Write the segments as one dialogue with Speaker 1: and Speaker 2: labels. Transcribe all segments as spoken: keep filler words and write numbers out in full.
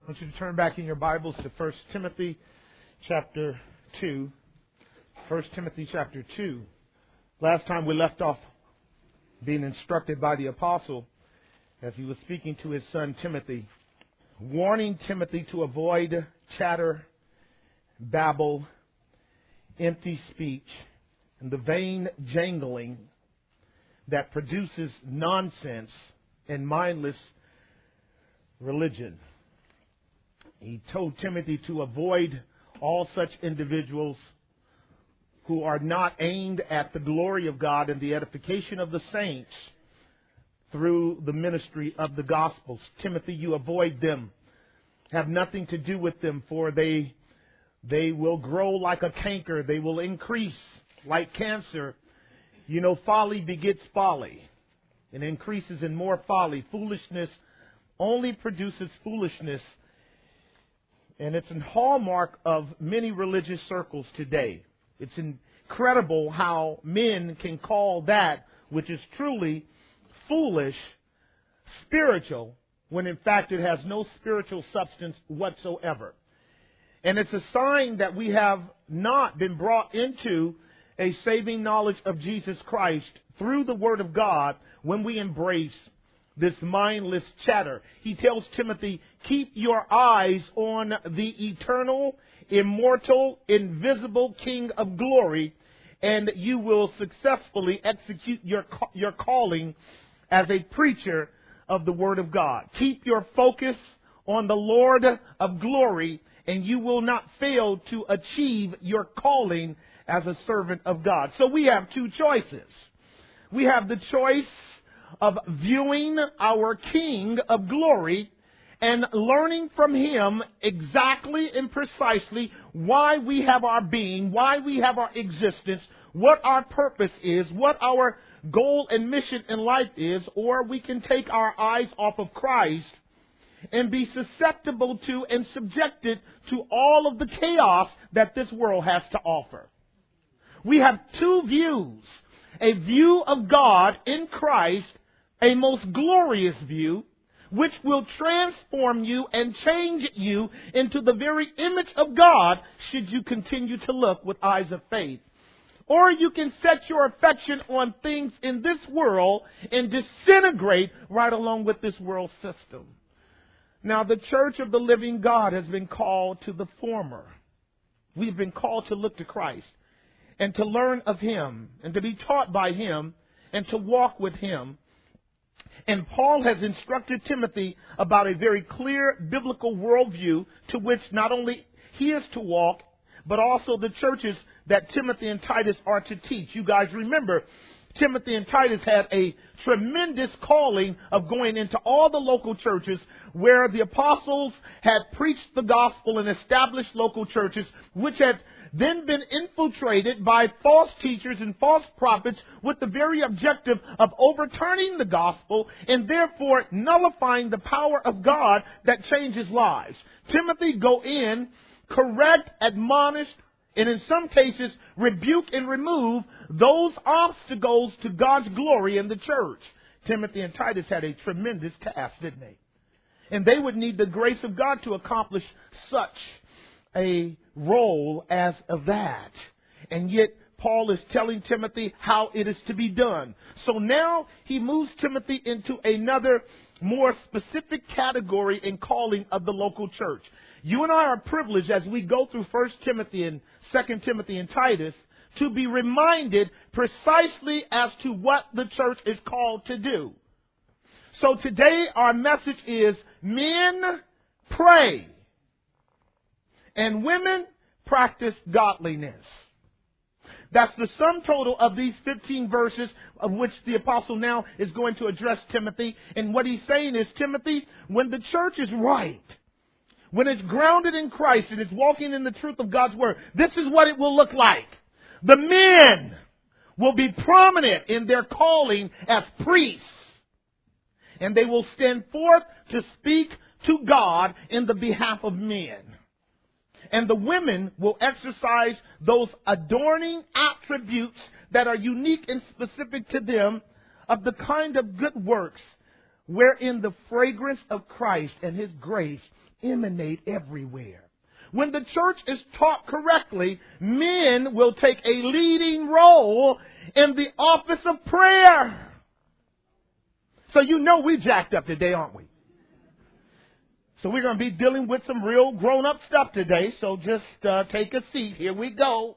Speaker 1: I want you to turn back in your Bibles to First Timothy chapter two. First Timothy chapter two. Last time we left off being instructed by the apostle as he was speaking to his son Timothy, warning Timothy to avoid chatter, babble, empty speech, and the vain jangling that produces nonsense and mindless religion. He told Timothy to avoid all such individuals who are not aimed at the glory of God and the edification of the saints through the ministry of the Gospels. Timothy, you avoid them. Have nothing to do with them, for they they will grow like a canker. They will increase like cancer. You know, folly begets folly and increases in more folly. Foolishness only produces foolishness. And it's a hallmark of many religious circles today. It's incredible how men can call that which is truly foolish spiritual, when in fact it has no spiritual substance whatsoever. And it's a sign that we have not been brought into a saving knowledge of Jesus Christ through the Word of God when we embrace this mindless chatter. He tells Timothy, keep your eyes on the eternal, immortal, invisible King of glory, and you will successfully execute your, your calling as a preacher of the Word of God. Keep your focus on the Lord of glory, and you will not fail to achieve your calling as a servant of God. So we have two choices. We have the choice of viewing our King of glory and learning from Him exactly and precisely why we have our being, why we have our existence, what our purpose is, what our goal and mission in life is, or we can take our eyes off of Christ and be susceptible to and subjected to all of the chaos that this world has to offer. We have two views. A view of God in Christ, a most glorious view, which will transform you and change you into the very image of God should you continue to look with eyes of faith. Or you can set your affection on things in this world and disintegrate right along with this world system. Now, the church of the living God has been called to the former. We've been called to look to Christ and to learn of Him and to be taught by Him and to walk with Him. And Paul has instructed Timothy about a very clear biblical worldview to which not only he is to walk, but also the churches that Timothy and Titus are to teach. You guys remember, Timothy and Titus had a tremendous calling of going into all the local churches where the apostles had preached the gospel and established local churches, which had then been infiltrated by false teachers and false prophets with the very objective of overturning the gospel and therefore nullifying the power of God that changes lives. Timothy, go in, correct, admonish, and in some cases rebuke and remove those obstacles to God's glory in the church. Timothy and Titus had a tremendous task, didn't they? And they would need the grace of God to accomplish such a role as of that. And yet Paul is telling Timothy how it is to be done. So now he moves Timothy into another more specific category and calling of the local church. You and I are privileged as we go through First Timothy and Second Timothy and Titus to be reminded precisely as to what the church is called to do. So today our message is men pray and women practice godliness. That's the sum total of these fifteen verses of which the apostle now is going to address Timothy. And what he's saying is, Timothy, when the church is right, when it's grounded in Christ and it's walking in the truth of God's Word, this is what it will look like. The men will be prominent in their calling as priests. And they will stand forth to speak to God in the behalf of men. And the women will exercise those adorning attributes that are unique and specific to them of the kind of good works wherein the fragrance of Christ and His grace emanate everywhere. When the church is taught correctly, men will take a leading role in the office of prayer. So you know we jacked up today, aren't we? So we're going to be dealing with some real grown-up stuff today. So just uh, take a seat. Here we go.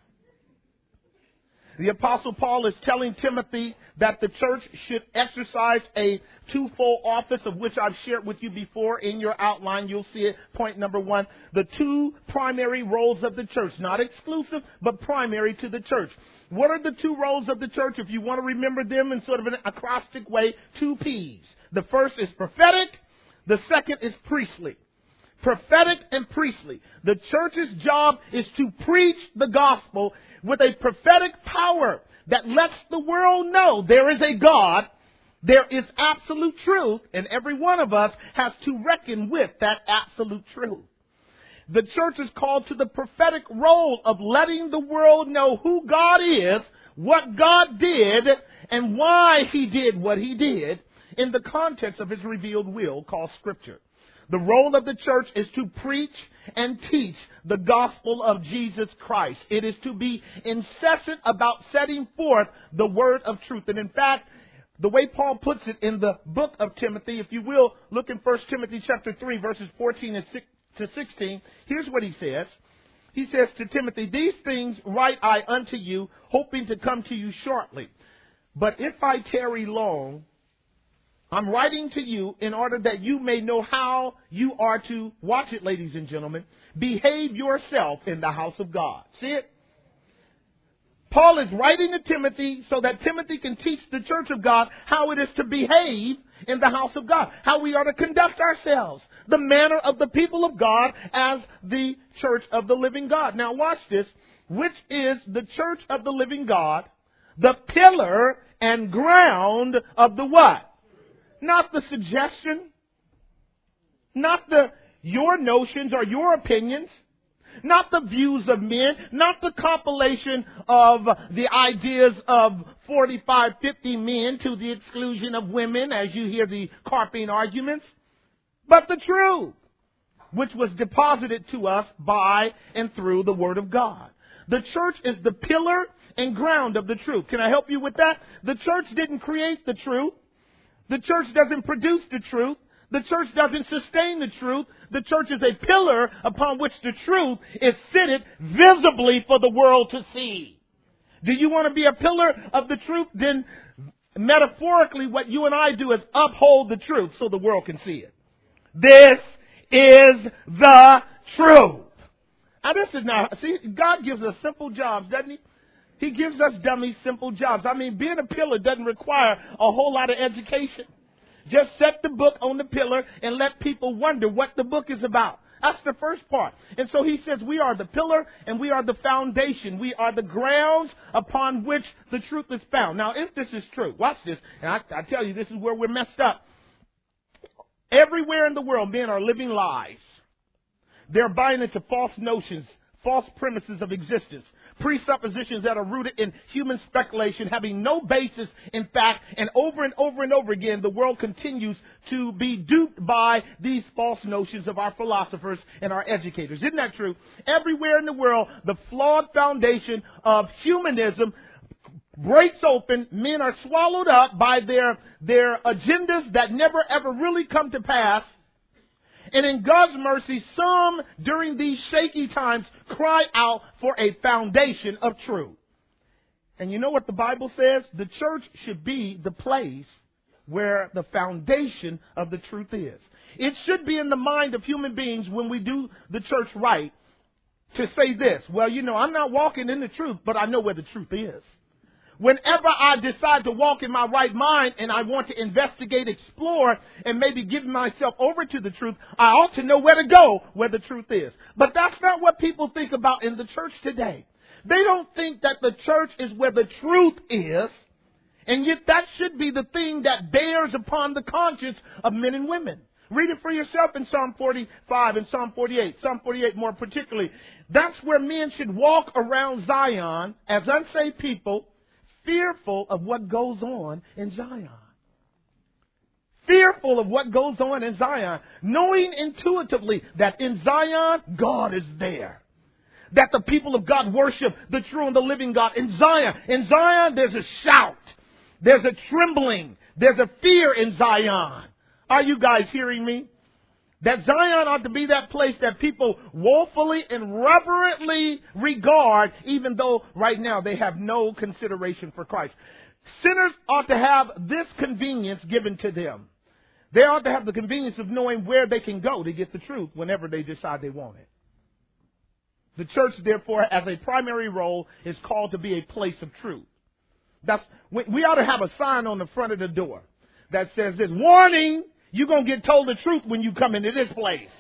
Speaker 1: The Apostle Paul is telling Timothy that the church should exercise a twofold office, of which I've shared with you before in your outline. You'll see it. Point number one, the two primary roles of the church, not exclusive, but primary to the church. What are the two roles of the church? If you want to remember them in sort of an acrostic way, two P's. The first is prophetic. The second is priestly. Prophetic and priestly. The church's job is to preach the gospel with a prophetic power that lets the world know there is a God, there is absolute truth, and every one of us has to reckon with that absolute truth. The church is called to the prophetic role of letting the world know who God is, what God did, and why He did what He did in the context of His revealed will called Scripture. The role of the church is to preach and teach the gospel of Jesus Christ. It is to be incessant about setting forth the word of truth. And in fact, the way Paul puts it in the book of Timothy, if you will, look in First Timothy chapter three, verses fourteen to sixteen. Here's what he says. He says to Timothy, "These things write I unto you, hoping to come to you shortly. But if I tarry long, I'm writing to you in order that you may know how you are to," watch it, ladies and gentlemen, "behave yourself in the house of God." See it? Paul is writing to Timothy so that Timothy can teach the church of God how it is to behave in the house of God, how we are to conduct ourselves, the manner of the people of God as the church of the living God. Now watch this. Which is the church of the living God, the pillar and ground of the what? Not the suggestion, not the your notions or your opinions, not the views of men, not the compilation of the ideas of forty-five, fifty men to the exclusion of women, as you hear the carping arguments, but the truth, which was deposited to us by and through the Word of God. The church is the pillar and ground of the truth. Can I help you with that? The church didn't create the truth. The church doesn't produce the truth. The church doesn't sustain the truth. The church is a pillar upon which the truth is seated visibly for the world to see. Do you want to be a pillar of the truth? Then metaphorically what you and I do is uphold the truth so the world can see it. This is the truth. Now this is not, see, God gives us simple jobs, doesn't He? He gives us dummies simple jobs. I mean, being a pillar doesn't require a whole lot of education. Just set the book on the pillar and let people wonder what the book is about. That's the first part. And so he says we are the pillar and we are the foundation. We are the grounds upon which the truth is found. Now, if this is true, watch this. And I, I tell you, this is where we're messed up. Everywhere in the world, men are living lies. They're buying into false notions, false premises of existence, presuppositions that are rooted in human speculation, having no basis in fact, and over and over and over again, the world continues to be duped by these false notions of our philosophers and our educators. Isn't that true? Everywhere in the world, the flawed foundation of humanism breaks open. Men are swallowed up by their, their agendas that never ever really come to pass. And in God's mercy, some during these shaky times cry out for a foundation of truth. And you know what the Bible says? The church should be the place where the foundation of the truth is. It should be in the mind of human beings when we do the church right to say this. Well, you know, I'm not walking in the truth, but I know where the truth is. Whenever I decide to walk in my right mind and I want to investigate, explore, and maybe give myself over to the truth, I ought to know where to go, where the truth is. But that's not what people think about in the church today. They don't think that the church is where the truth is, and yet that should be the thing that bears upon the conscience of men and women. Read it for yourself in Psalm forty-five and Psalm forty-eight. Psalm forty-eight more particularly. That's where men should walk around Zion as unsaved people, fearful of what goes on in Zion. fearful of what goes on in Zion, knowing intuitively that in Zion, God is there. That the people of God worship the true and the living God in Zion. In Zion, there's a shout. There's a trembling. There's a fear in Zion. Are you guys hearing me? That Zion ought to be that place that people woefully and reverently regard, even though right now they have no consideration for Christ. Sinners ought to have this convenience given to them. They ought to have the convenience of knowing where they can go to get the truth whenever they decide they want it. The church, therefore, as a primary role, is called to be a place of truth. That's, we ought to have a sign on the front of the door that says this: warning, you're going to get told the truth when you come into this place.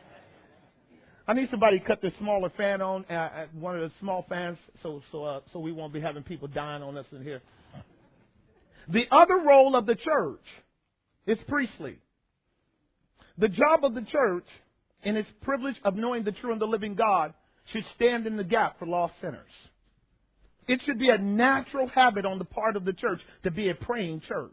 Speaker 1: I need somebody to cut this smaller fan on, uh, one of the small fans, so so uh, so we won't be having people dying on us in here. The other role of the church is priestly. The job of the church, in its privilege of knowing the true and the living God, should stand in the gap for lost sinners. It should be a natural habit on the part of the church to be a praying church.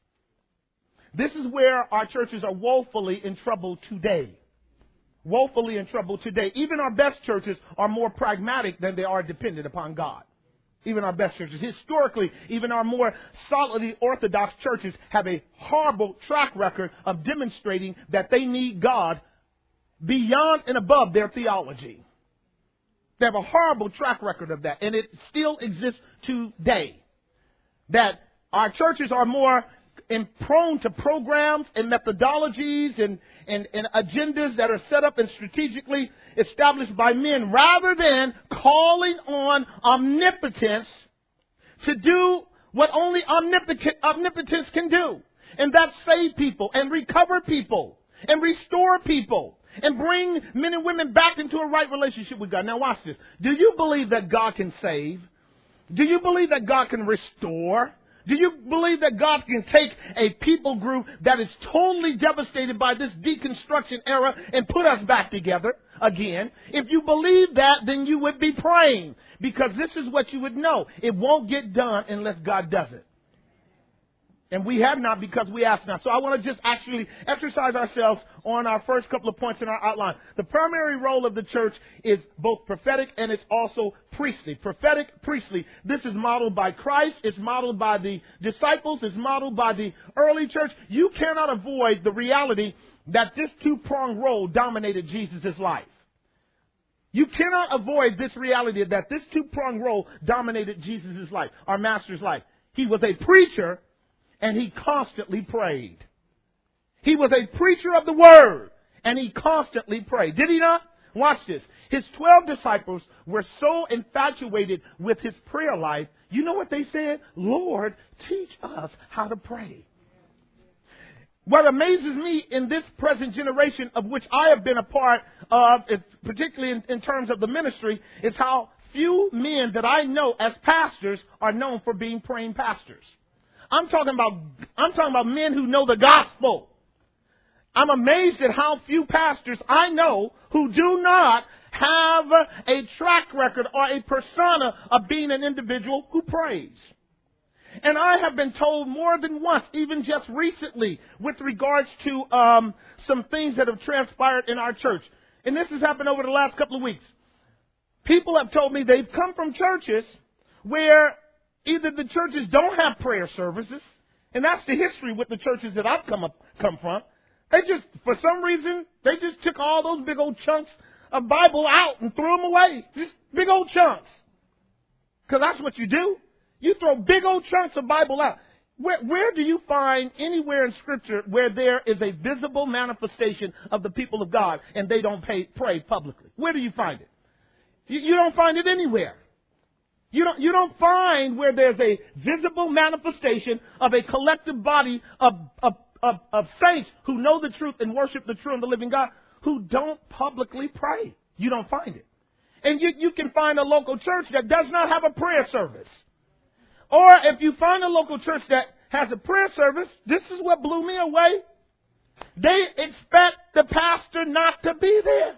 Speaker 1: This is where our churches are woefully in trouble today. Woefully in trouble today. Even our best churches are more pragmatic than they are dependent upon God. Even our best churches. Historically, even our more solidly orthodox churches have a horrible track record of demonstrating that they need God beyond and above their theology. They have a horrible track record of that, and it still exists today. That our churches are more in prone to programs and methodologies and, and, and agendas that are set up and strategically established by men, rather than calling on omnipotence to do what only omnipotent, omnipotence can do. And that's save people and recover people and restore people and bring men and women back into a right relationship with God. Now watch this. Do you believe that God can save? Do you believe that God can restore? Do you believe that God can take a people group that is totally devastated by this deconstruction era and put us back together again? If you believe that, then you would be praying, because this is what you would know. It won't get done unless God does it. And we have not, because we ask not. So I want to just actually exercise ourselves on our first couple of points in our outline. The primary role of the church is both prophetic and it's also priestly. Prophetic, priestly. This is modeled by Christ. It's modeled by the disciples. It's modeled by the early church. You cannot avoid the reality that this two-pronged role dominated Jesus' life. You cannot avoid this reality that this two-pronged role dominated Jesus' life, our master's life. He was a preacher, and he constantly prayed. He was a preacher of the word, and he constantly prayed. Did he not? Watch this. His twelve disciples were so infatuated with his prayer life, you know what they said? Lord, teach us how to pray. What amazes me in this present generation, of which I have been a part of, particularly in, in terms of the ministry, is how few men that I know as pastors are known for being praying pastors. I'm talking about, I'm talking about men who know the gospel. I'm amazed at how few pastors I know who do not have a track record or a persona of being an individual who prays. And I have been told more than once, even just recently, with regards to um, some things that have transpired in our church. And this has happened over the last couple of weeks. People have told me they've come from churches where either the churches don't have prayer services, and that's the history with the churches that I've come up, come from. They just, for some reason, they just took all those big old chunks of Bible out and threw them away. Just big old chunks. Because that's what you do. You throw big old chunks of Bible out. Where, where do you find anywhere in Scripture where there is a visible manifestation of the people of God and they don't pay, pray publicly? Where do you find it? You, you don't find it anywhere. You don't, you don't find where there's a visible manifestation of a collective body of, of, of, of saints who know the truth and worship the true and the living God who don't publicly pray. You don't find it. And you, you can find a local church that does not have a prayer service. Or if you find a local church that has a prayer service, this is what blew me away. They expect the pastor not to be there.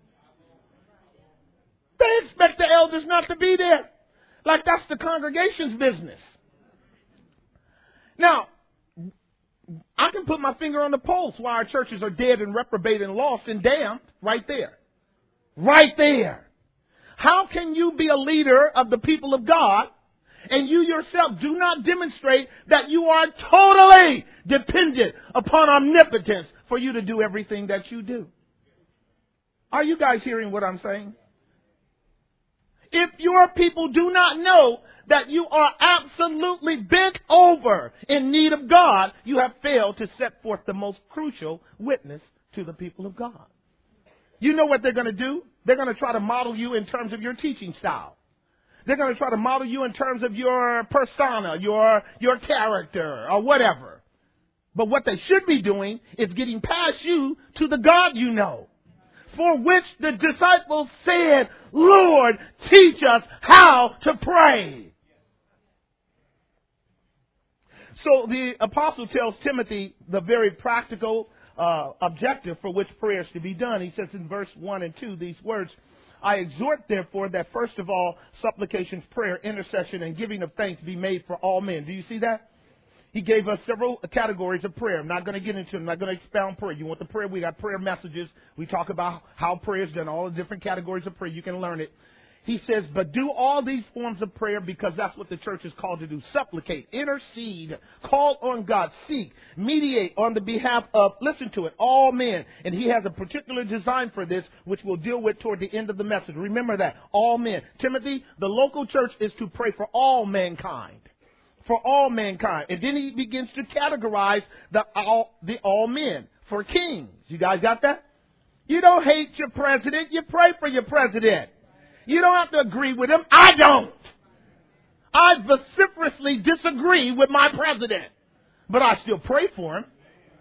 Speaker 1: They expect the elders not to be there. Like that's the congregation's business. Now, I can put my finger on the pulse why our churches are dead and reprobate and lost and damned right there. Right there. How can you be a leader of the people of God and you yourself do not demonstrate that you are totally dependent upon omnipotence for you to do everything that you do? Are you guys hearing what I'm saying? If your people do not know that you are absolutely bent over in need of God, you have failed to set forth the most crucial witness to the people of God. You know what they're going to do? They're going to try to model you in terms of your teaching style. They're going to try to model you in terms of your persona, your, your character, or whatever. But what they should be doing is getting past you to the God you know, for which the disciples said, Lord, teach us how to pray. So the apostle tells Timothy the very practical uh, objective for which prayer is to be done. He says in verse one and two these words, I exhort, therefore, that first of all, supplications, prayer, intercession, and giving of thanks be made for all men. Do you see that? He gave us several categories of prayer. I'm not going to get into them. I'm not going to expound prayer. You want the prayer? We got prayer messages. We talk about how prayer is done, all the different categories of prayer. You can learn it. He says, but do all these forms of prayer because that's what the church is called to do. Supplicate, intercede, call on God, seek, mediate on the behalf of, listen to it, all men. And he has a particular design for this, which we'll deal with toward the end of the message. Remember that, all men. Timothy, the local church is to pray for all mankind. For all mankind. And then he begins to categorize the all, the all men for kings. You guys got that? You don't hate your president. You pray for your president. You don't have to agree with him. I don't. I vociferously disagree with my president. But I still pray for him.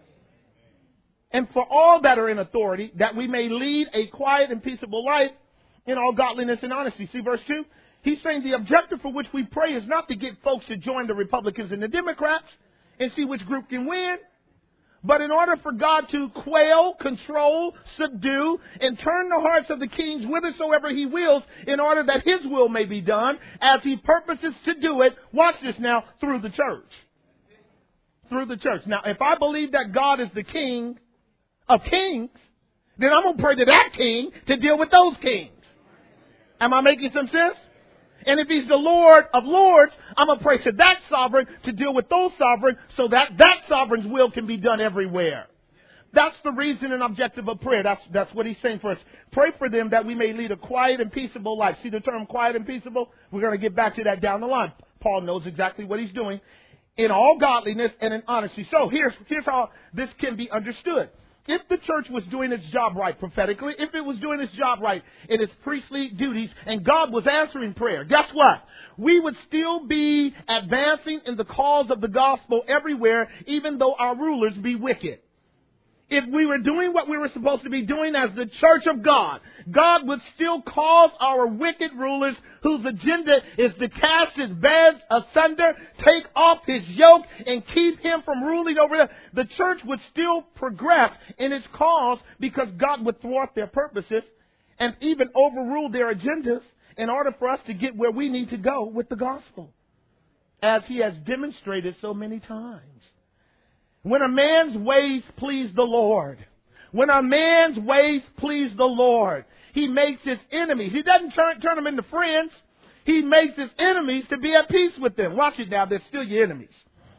Speaker 1: And for all that are in authority, that we may lead a quiet and peaceable life in all godliness and honesty. See verse two? He's saying the objective for which we pray is not to get folks to join the Republicans and the Democrats and see which group can win. But in order for God to quail, control, subdue, and turn the hearts of the kings whithersoever he wills, in order that his will may be done, as he purposes to do it, watch this now, through the church. Through the church. Now, if I believe that God is the king of kings, then I'm going to pray to that king to deal with those kings. Am I making some sense? And if he's the Lord of lords, I'm going to pray to that sovereign to deal with those sovereigns so that that sovereign's will can be done everywhere. That's the reason and objective of prayer. That's, that's what he's saying for us. Pray for them that we may lead a quiet and peaceable life. See the term quiet and peaceable? We're going to get back to that down the line. Paul knows exactly what he's doing. In all godliness and in honesty. So here's, here's how this can be understood. If the church was doing its job right prophetically, if it was doing its job right in its priestly duties, and God was answering prayer, guess what? We would still be advancing in the cause of the gospel everywhere, even though our rulers be wicked. If we were doing what we were supposed to be doing as the church of God, God would still cause our wicked rulers whose agenda is to cast his bands asunder, take off his yoke, and keep him from ruling over them. The church would still progress in its cause because God would thwart their purposes and even overrule their agendas in order for us to get where we need to go with the gospel, as he has demonstrated so many times. When a man's ways please the Lord, when a man's ways please the Lord, he makes his enemies. He doesn't turn, turn them into friends. He makes his enemies to be at peace with them. Watch it now. They're still your enemies.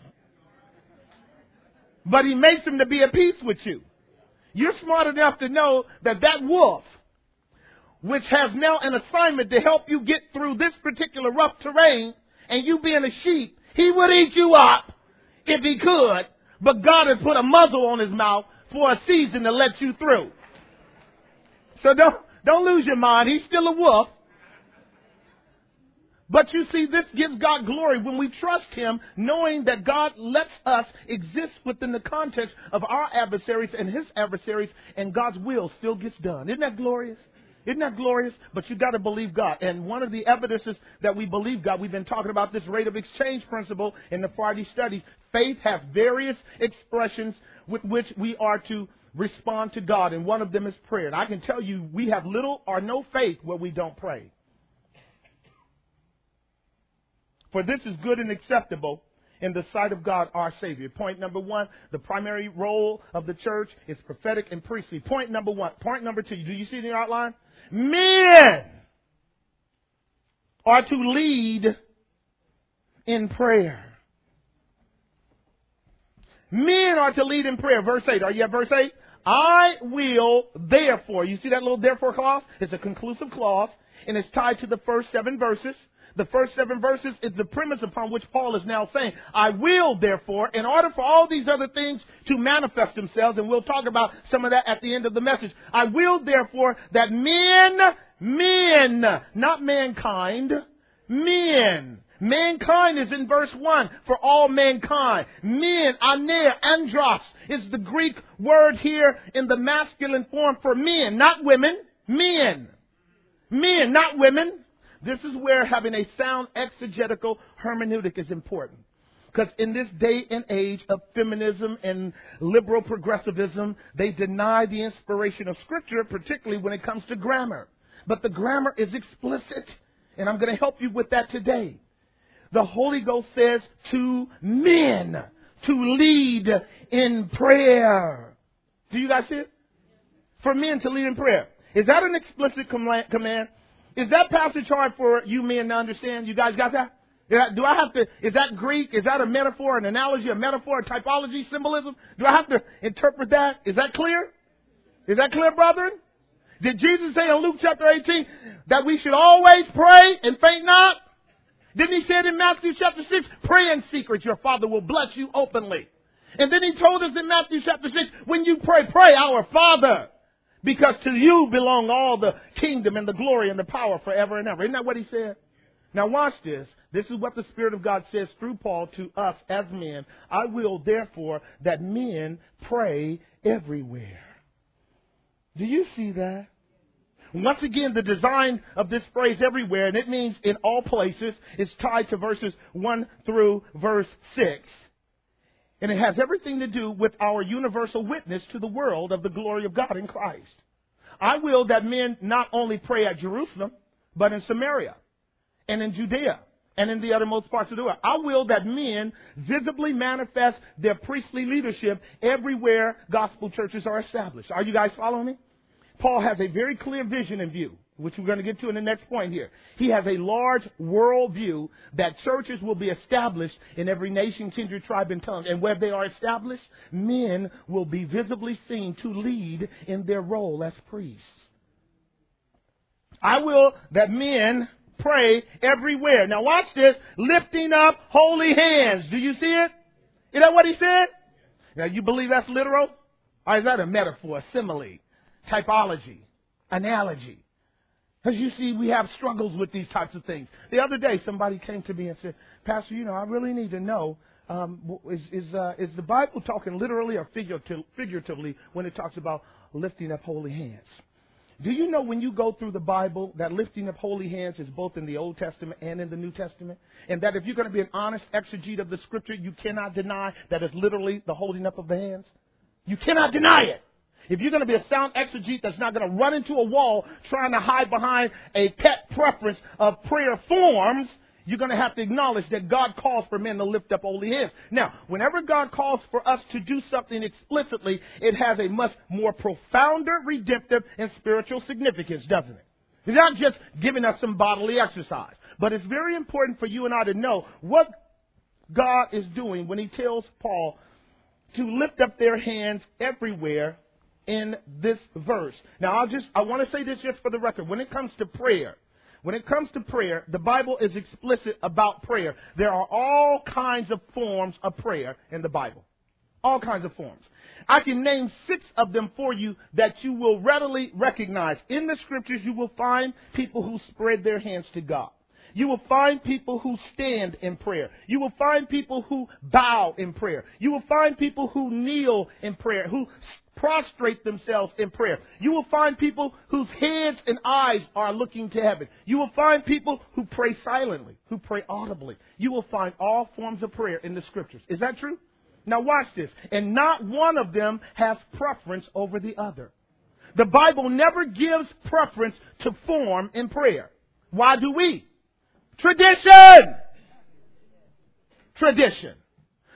Speaker 1: But he makes them to be at peace with you. You're smart enough to know that that wolf, which has now an assignment to help you get through this particular rough terrain, and you being a sheep, he would eat you up if he could. But God has put a muzzle on his mouth for a season to let you through. So don't, don't lose your mind. He's still a wolf. But you see, this gives God glory when we trust him, knowing that God lets us exist within the context of our adversaries and his adversaries, and God's will still gets done. Isn't that glorious? Isn't that glorious? But you got to believe God. And one of the evidences that we believe God, we've been talking about this rate of exchange principle in the Friday studies. Faith has various expressions with which we are to respond to God. And one of them is prayer. And I can tell you, we have little or no faith where we don't pray. For this is good and acceptable in the sight of God, our Savior. Point number one, the primary role of the church is prophetic and priestly. Point number one. Point number two, do you see it in your outline? Men are to lead in prayer. Men are to lead in prayer. Verse eight. Are you at verse eight? I will therefore. You see that little therefore clause? It's a conclusive clause, and it's tied to the first seven verses. The first seven verses is the premise upon which Paul is now saying, I will therefore, in order for all these other things to manifest themselves, and we'll talk about some of that at the end of the message. I will therefore that men, men, not mankind, men. Mankind is in verse one, for all mankind. Men, anea, andros, is the Greek word here in the masculine form for men, not women. Men. Men, not women. This is where having a sound exegetical hermeneutic is important. Because in this day and age of feminism and liberal progressivism, they deny the inspiration of Scripture, particularly when it comes to grammar. But the grammar is explicit, and I'm going to help you with that today. The Holy Ghost says to men to lead in prayer. Do you guys see it? For men to lead in prayer. Is that an explicit command? Is that passage hard for you men to understand? You guys got that? Do I have to, is that Greek? Is that a metaphor, an analogy, a metaphor, a typology, symbolism? Do I have to interpret that? Is that clear? Is that clear, brethren? Did Jesus say in Luke chapter eighteen that we should always pray and faint not? Didn't he say it in Matthew chapter six? Pray in secret, your Father will bless you openly. And then he told us in Matthew chapter six, when you pray, pray our Father. Because to you belong all the kingdom and the glory and the power forever and ever. Isn't that what he said? Now watch this. This is what the Spirit of God says through Paul to us as men. I will therefore that men pray everywhere. Do you see that? Once again, the design of this phrase everywhere, and it means in all places, is tied to verses one through verse six. And it has everything to do with our universal witness to the world of the glory of God in Christ. I will that men not only pray at Jerusalem, but in Samaria and in Judea and in the uttermost parts of the world. I will that men visibly manifest their priestly leadership everywhere gospel churches are established. Are you guys following me? Paul has a very clear vision in view, which we're going to get to in the next point here. He has a large world view that churches will be established in every nation, kindred, tribe, and tongue. And where they are established, men will be visibly seen to lead in their role as priests. I will that men pray everywhere. Now watch this. Lifting up holy hands. Do you see it? Is that what he said? Now you believe that's literal? Or is that a metaphor, a simile, typology, analogy? Because you see, we have struggles with these types of things. The other day, somebody came to me and said, Pastor, you know, I really need to know, um, is, is, uh, is the Bible talking literally or figuratively when it talks about lifting up holy hands? Do you know when you go through the Bible that lifting up holy hands is both in the Old Testament and in the New Testament? And that if you're going to be an honest exegete of the Scripture, you cannot deny that it's literally the holding up of the hands? You cannot deny it. If you're going to be a sound exegete that's not going to run into a wall trying to hide behind a pet preference of prayer forms, you're going to have to acknowledge that God calls for men to lift up holy hands. Now, whenever God calls for us to do something explicitly, it has a much more profounder, redemptive, and spiritual significance, doesn't it? It's not just giving us some bodily exercise. But it's very important for you and I to know what God is doing when he tells Paul to lift up their hands everywhere in this verse. Now, I'll just, I want to say this just for the record. When it comes to prayer, when it comes to prayer, the Bible is explicit about prayer. There are all kinds of forms of prayer in the Bible. All kinds of forms. I can name six of them for you that you will readily recognize. In the Scriptures, you will find people who spread their hands to God. You will find people who stand in prayer. You will find people who bow in prayer. You will find people who kneel in prayer, who prostrate themselves in prayer. You will find people whose heads and eyes are looking to heaven. You will find people who pray silently, who pray audibly. You will find all forms of prayer in the Scriptures. Is that true? Now watch this. And not one of them has preference over the other. The Bible never gives preference to form in prayer. Why do we? Tradition! Tradition.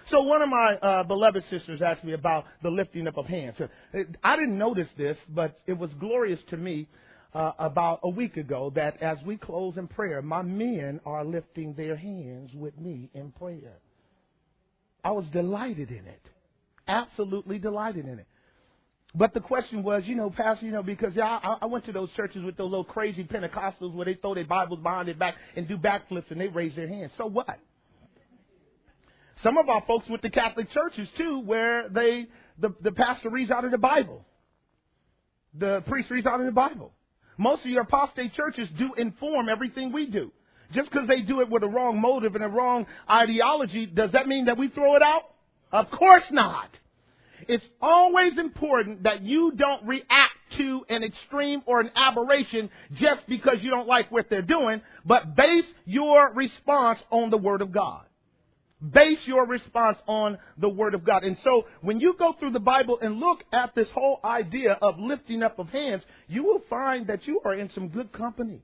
Speaker 1: So one of my uh, beloved sisters asked me about the lifting up of hands. I didn't notice this, but it was glorious to me uh, about a week ago that as we close in prayer, my men are lifting their hands with me in prayer. I was delighted in it. Absolutely delighted in it. But the question was, you know, Pastor, you know, because yeah, I, I went to those churches with those little crazy Pentecostals where they throw their Bibles behind their back and do backflips and they raise their hands. So what? Some of our folks went to Catholic churches, too, where they the, the pastor reads out of the Bible. The priest reads out of the Bible. Most of your apostate churches do inform everything we do. Just because they do it with a wrong motive and a wrong ideology, does that mean that we throw it out? Of course not. It's always important that you don't react to an extreme or an aberration just because you don't like what they're doing, but base your response on the Word of God. Base your response on the Word of God. And so when you go through the Bible and look at this whole idea of lifting up of hands, you will find that you are in some good company.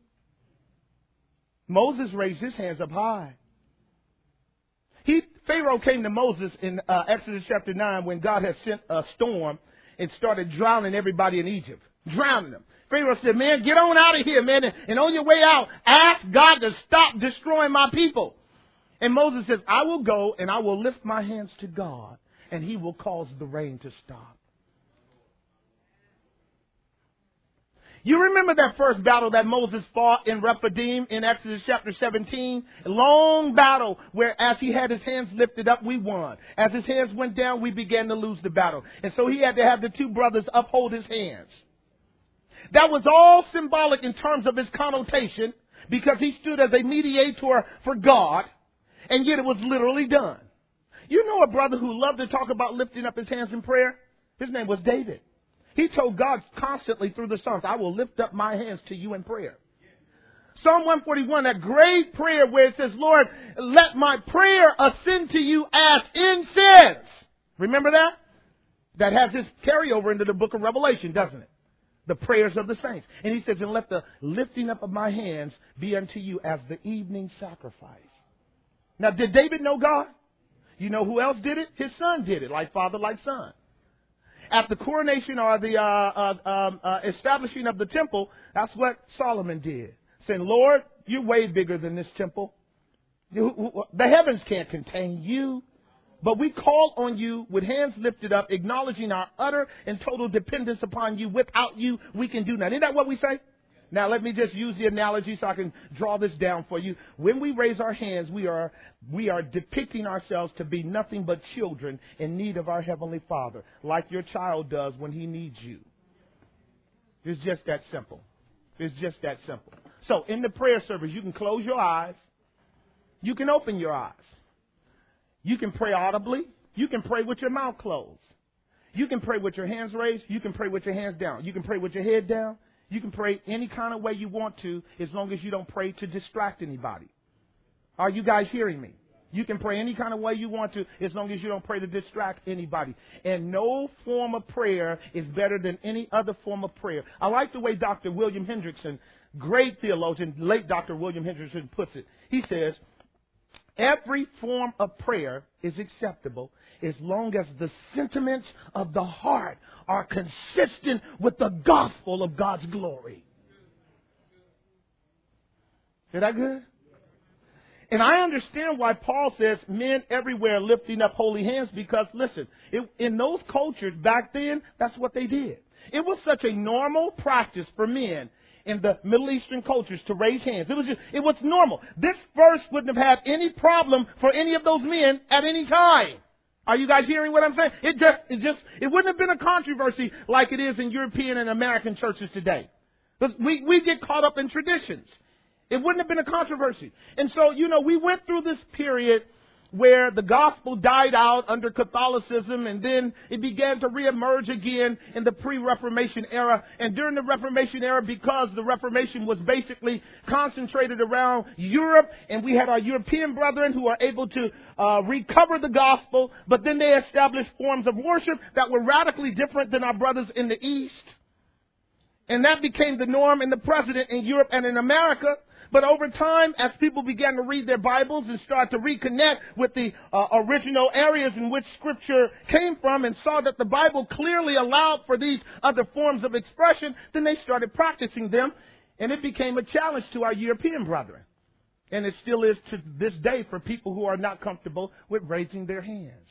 Speaker 1: Moses raised his hands up high. He, Pharaoh came to Moses in uh, Exodus chapter nine when God had sent a storm and started drowning everybody in Egypt. Drowning them. Pharaoh said, man, get on out of here, man. And, and on your way out, ask God to stop destroying my people. And Moses says, I will go and I will lift my hands to God and he will cause the rain to stop. You remember that first battle that Moses fought in Rephidim in Exodus chapter seventeen? A long battle where as he had his hands lifted up, we won. As his hands went down, we began to lose the battle. And so he had to have the two brothers uphold his hands. That was all symbolic in terms of his connotation because he stood as a mediator for God. And yet it was literally done. You know a brother who loved to talk about lifting up his hands in prayer? His name was David. He told God constantly through the Psalms, I will lift up my hands to you in prayer. Psalm one forty-one, that great prayer where it says, Lord, let my prayer ascend to you as incense. Remember that? That has this carryover into the book of Revelation, doesn't it? The prayers of the saints. And he says, and let the lifting up of my hands be unto you as the evening sacrifice. Now, did David know God? You know who else did it? His son did it, like father, like son. At the coronation or the uh, uh, um, uh, establishing of the temple, that's what Solomon did. Saying, Lord, you're way bigger than this temple. You, the heavens can't contain you. But we call on you with hands lifted up, acknowledging our utter and total dependence upon you. Without you, we can do nothing. Isn't that what we say? Now, let me just use the analogy so I can draw this down for you. When we raise our hands, we are we are depicting ourselves to be nothing but children in need of our Heavenly Father, like your child does when he needs you. It's just that simple. It's just that simple. So, in the prayer service, you can close your eyes. You can open your eyes. You can pray audibly. You can pray with your mouth closed. You can pray with your hands raised. You can pray with your hands down. You can pray with your head down. You can pray any kind of way you want to as long as you don't pray to distract anybody. Are you guys hearing me? You can pray any kind of way you want to as long as you don't pray to distract anybody. And no form of prayer is better than any other form of prayer. I like the way Doctor William Hendrickson, great theologian, late Doctor William Hendrickson puts it. He says, every form of prayer is acceptable as long as the sentiments of the heart are consistent with the gospel of God's glory. Is that good? And I understand why Paul says men everywhere lifting up holy hands because, listen, it, in those cultures back then, that's what they did. It was such a normal practice for men in the Middle Eastern cultures to raise hands. It was just, it was normal. This verse wouldn't have had any problem for any of those men at any time. Are you guys hearing what I'm saying? It just, it just, it wouldn't have been a controversy like it is in European and American churches today. Because we, we get caught up in traditions. It wouldn't have been a controversy. And so, you know, we went through this period where the gospel died out under Catholicism and then it began to reemerge again in the pre-Reformation era. And during the Reformation era, because the Reformation was basically concentrated around Europe and we had our European brethren who are able to uh, recover the gospel, but then they established forms of worship that were radically different than our brothers in the East. And that became the norm and the precedent in Europe and in America. But over time, as people began to read their Bibles and start to reconnect with the uh, original areas in which Scripture came from and saw that the Bible clearly allowed for these other forms of expression, then they started practicing them. And it became a challenge to our European brethren. And it still is to this day for people who are not comfortable with raising their hands.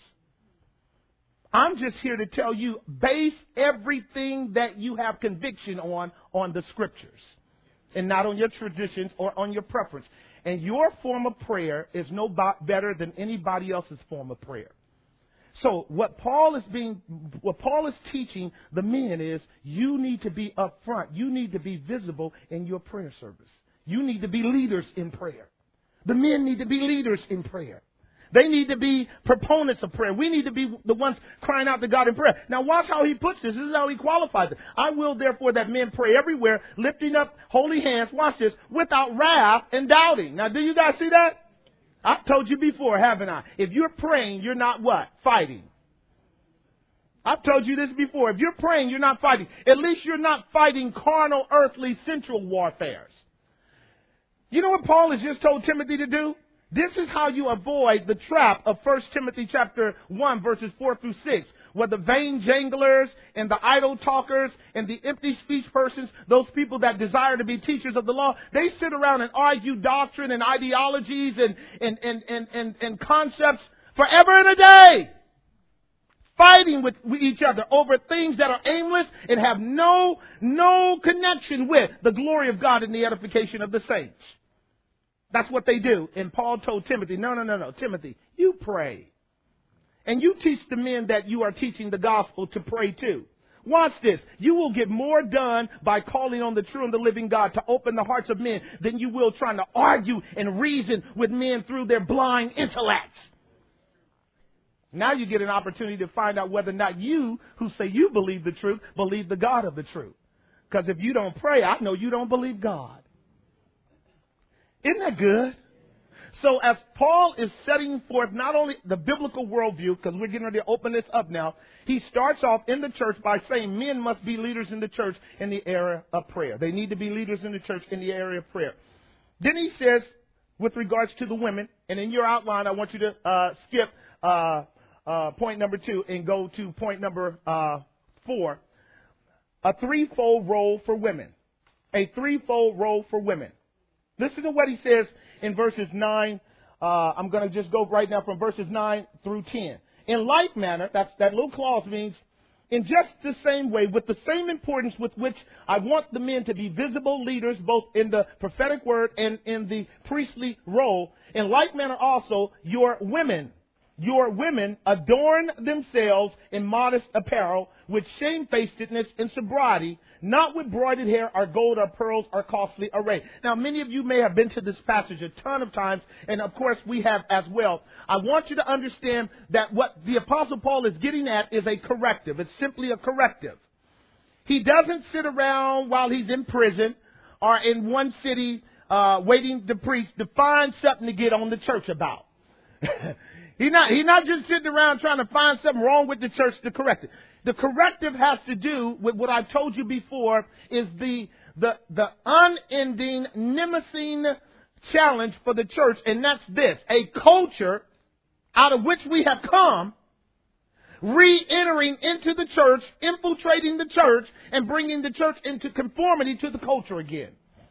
Speaker 1: I'm just here to tell you, base everything that you have conviction on, on the Scriptures. And not on your traditions or on your preference. And your form of prayer is no better than anybody else's form of prayer. So what Paul is being, what Paul is teaching the men is you need to be upfront. You need to be visible in your prayer service. You need to be leaders in prayer. The men need to be leaders in prayer. They need to be proponents of prayer. We need to be the ones crying out to God in prayer. Now watch how he puts this. This is how he qualifies it. I will therefore that men pray everywhere, lifting up holy hands, watch this, without wrath and doubting. Now do you guys see that? I've told you before, haven't I? If you're praying, you're not what? Fighting. I've told you this before. If you're praying, you're not fighting. At least you're not fighting carnal, earthly, sensual warfares. You know what Paul has just told Timothy to do? This is how you avoid the trap of First Timothy chapter one, verses four through six, where the vain janglers and the idle talkers and the empty speech persons, those people that desire to be teachers of the law, they sit around and argue doctrine and ideologies and, and, and, and, and, and concepts forever and a day, fighting with each other over things that are aimless and have no, no connection with the glory of God and the edification of the saints. That's what they do. And Paul told Timothy, no, no, no, no, Timothy, you pray. And you teach the men that you are teaching the gospel to pray too. Watch this. You will get more done by calling on the true and the living God to open the hearts of men than you will trying to argue and reason with men through their blind intellects. Now you get an opportunity to find out whether or not you, who say you believe the truth, believe the God of the truth. Because if you don't pray, I know you don't believe God. Isn't that good? So as Paul is setting forth not only the biblical worldview, because we're getting ready to open this up now, he starts off in the church by saying men must be leaders in the church in the area of prayer. They need to be leaders in the church in the area of prayer. Then he says, with regards to the women, and in your outline, I want you to uh, skip uh, uh, point number two and go to point number uh, four. A threefold role for women. A threefold role for women. Listen to what he says in verses nine. Uh, I'm going to just go right now from verses nine through ten. In like manner, that's, that little clause means, in just the same way, with the same importance with which I want the men to be visible leaders, both in the prophetic word and in the priestly role, in like manner also, your women, your women adorn themselves in modest apparel, with shamefacedness and sobriety, not with broided hair or gold or pearls or costly array. Now, many of you may have been to this passage a ton of times, and of course we have as well. I want you to understand that what the Apostle Paul is getting at is a corrective. It's simply a corrective. He doesn't sit around while he's in prison or in one city uh, waiting to preach to find something to get on the church about. He's not, he's not just sitting around trying to find something wrong with the church to correct it. The corrective has to do with what I've told you before is the, the, the unending nemesine challenge for the church. And that's this, a culture out of which we have come, re-entering into the church, infiltrating the church, and bringing the church into conformity to the culture again.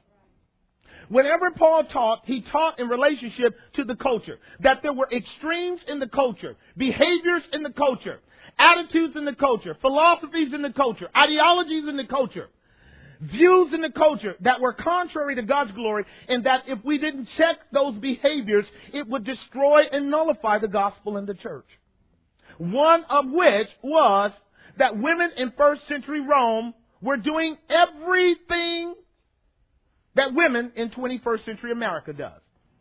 Speaker 1: Whenever Paul taught, he taught in relationship to the culture, that there were extremes in the culture, behaviors in the culture, attitudes in the culture, philosophies in the culture, ideologies in the culture, views in the culture that were contrary to God's glory, and that if we didn't check those behaviors, it would destroy and nullify the gospel in the church. One of which was that women in first century Rome were doing everything that women in twenty-first century America does.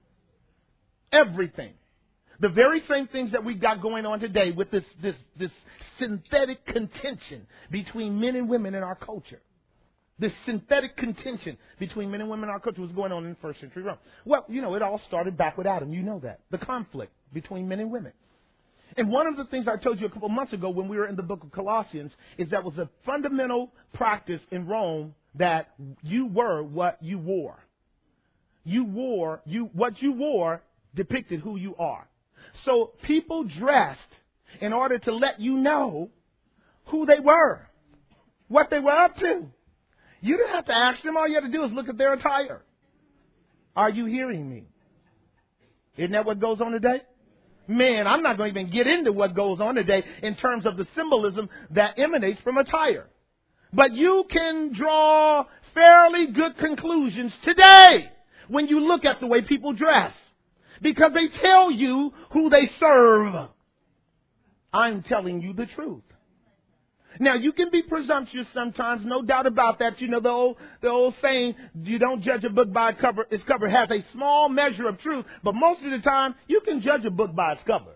Speaker 1: Everything. The very same things that we got going on today with this, this, this synthetic contention between men and women in our culture. This synthetic contention between men and women in our culture was going on in first century Rome. Well, you know, it all started back with Adam. You know that. The conflict between men and women. And one of the things I told you a couple months ago when we were in the book of Colossians is that was a fundamental practice in Rome that you were what you wore. You wore, you, what you wore depicted who you are. So people dressed in order to let you know who they were, what they were up to. You didn't have to ask them. All you had to do is look at their attire. Are you hearing me? Isn't that what goes on today? Man, I'm not going to even get into what goes on today in terms of the symbolism that emanates from attire. But you can draw fairly good conclusions today when you look at the way people dress, because they tell you who they serve. I'm telling you the truth. Now, you can be presumptuous sometimes, no doubt about that. You know, the old, the old saying, you don't judge a book by its cover. Its cover has a small measure of truth, but most of the time, you can judge a book by its cover.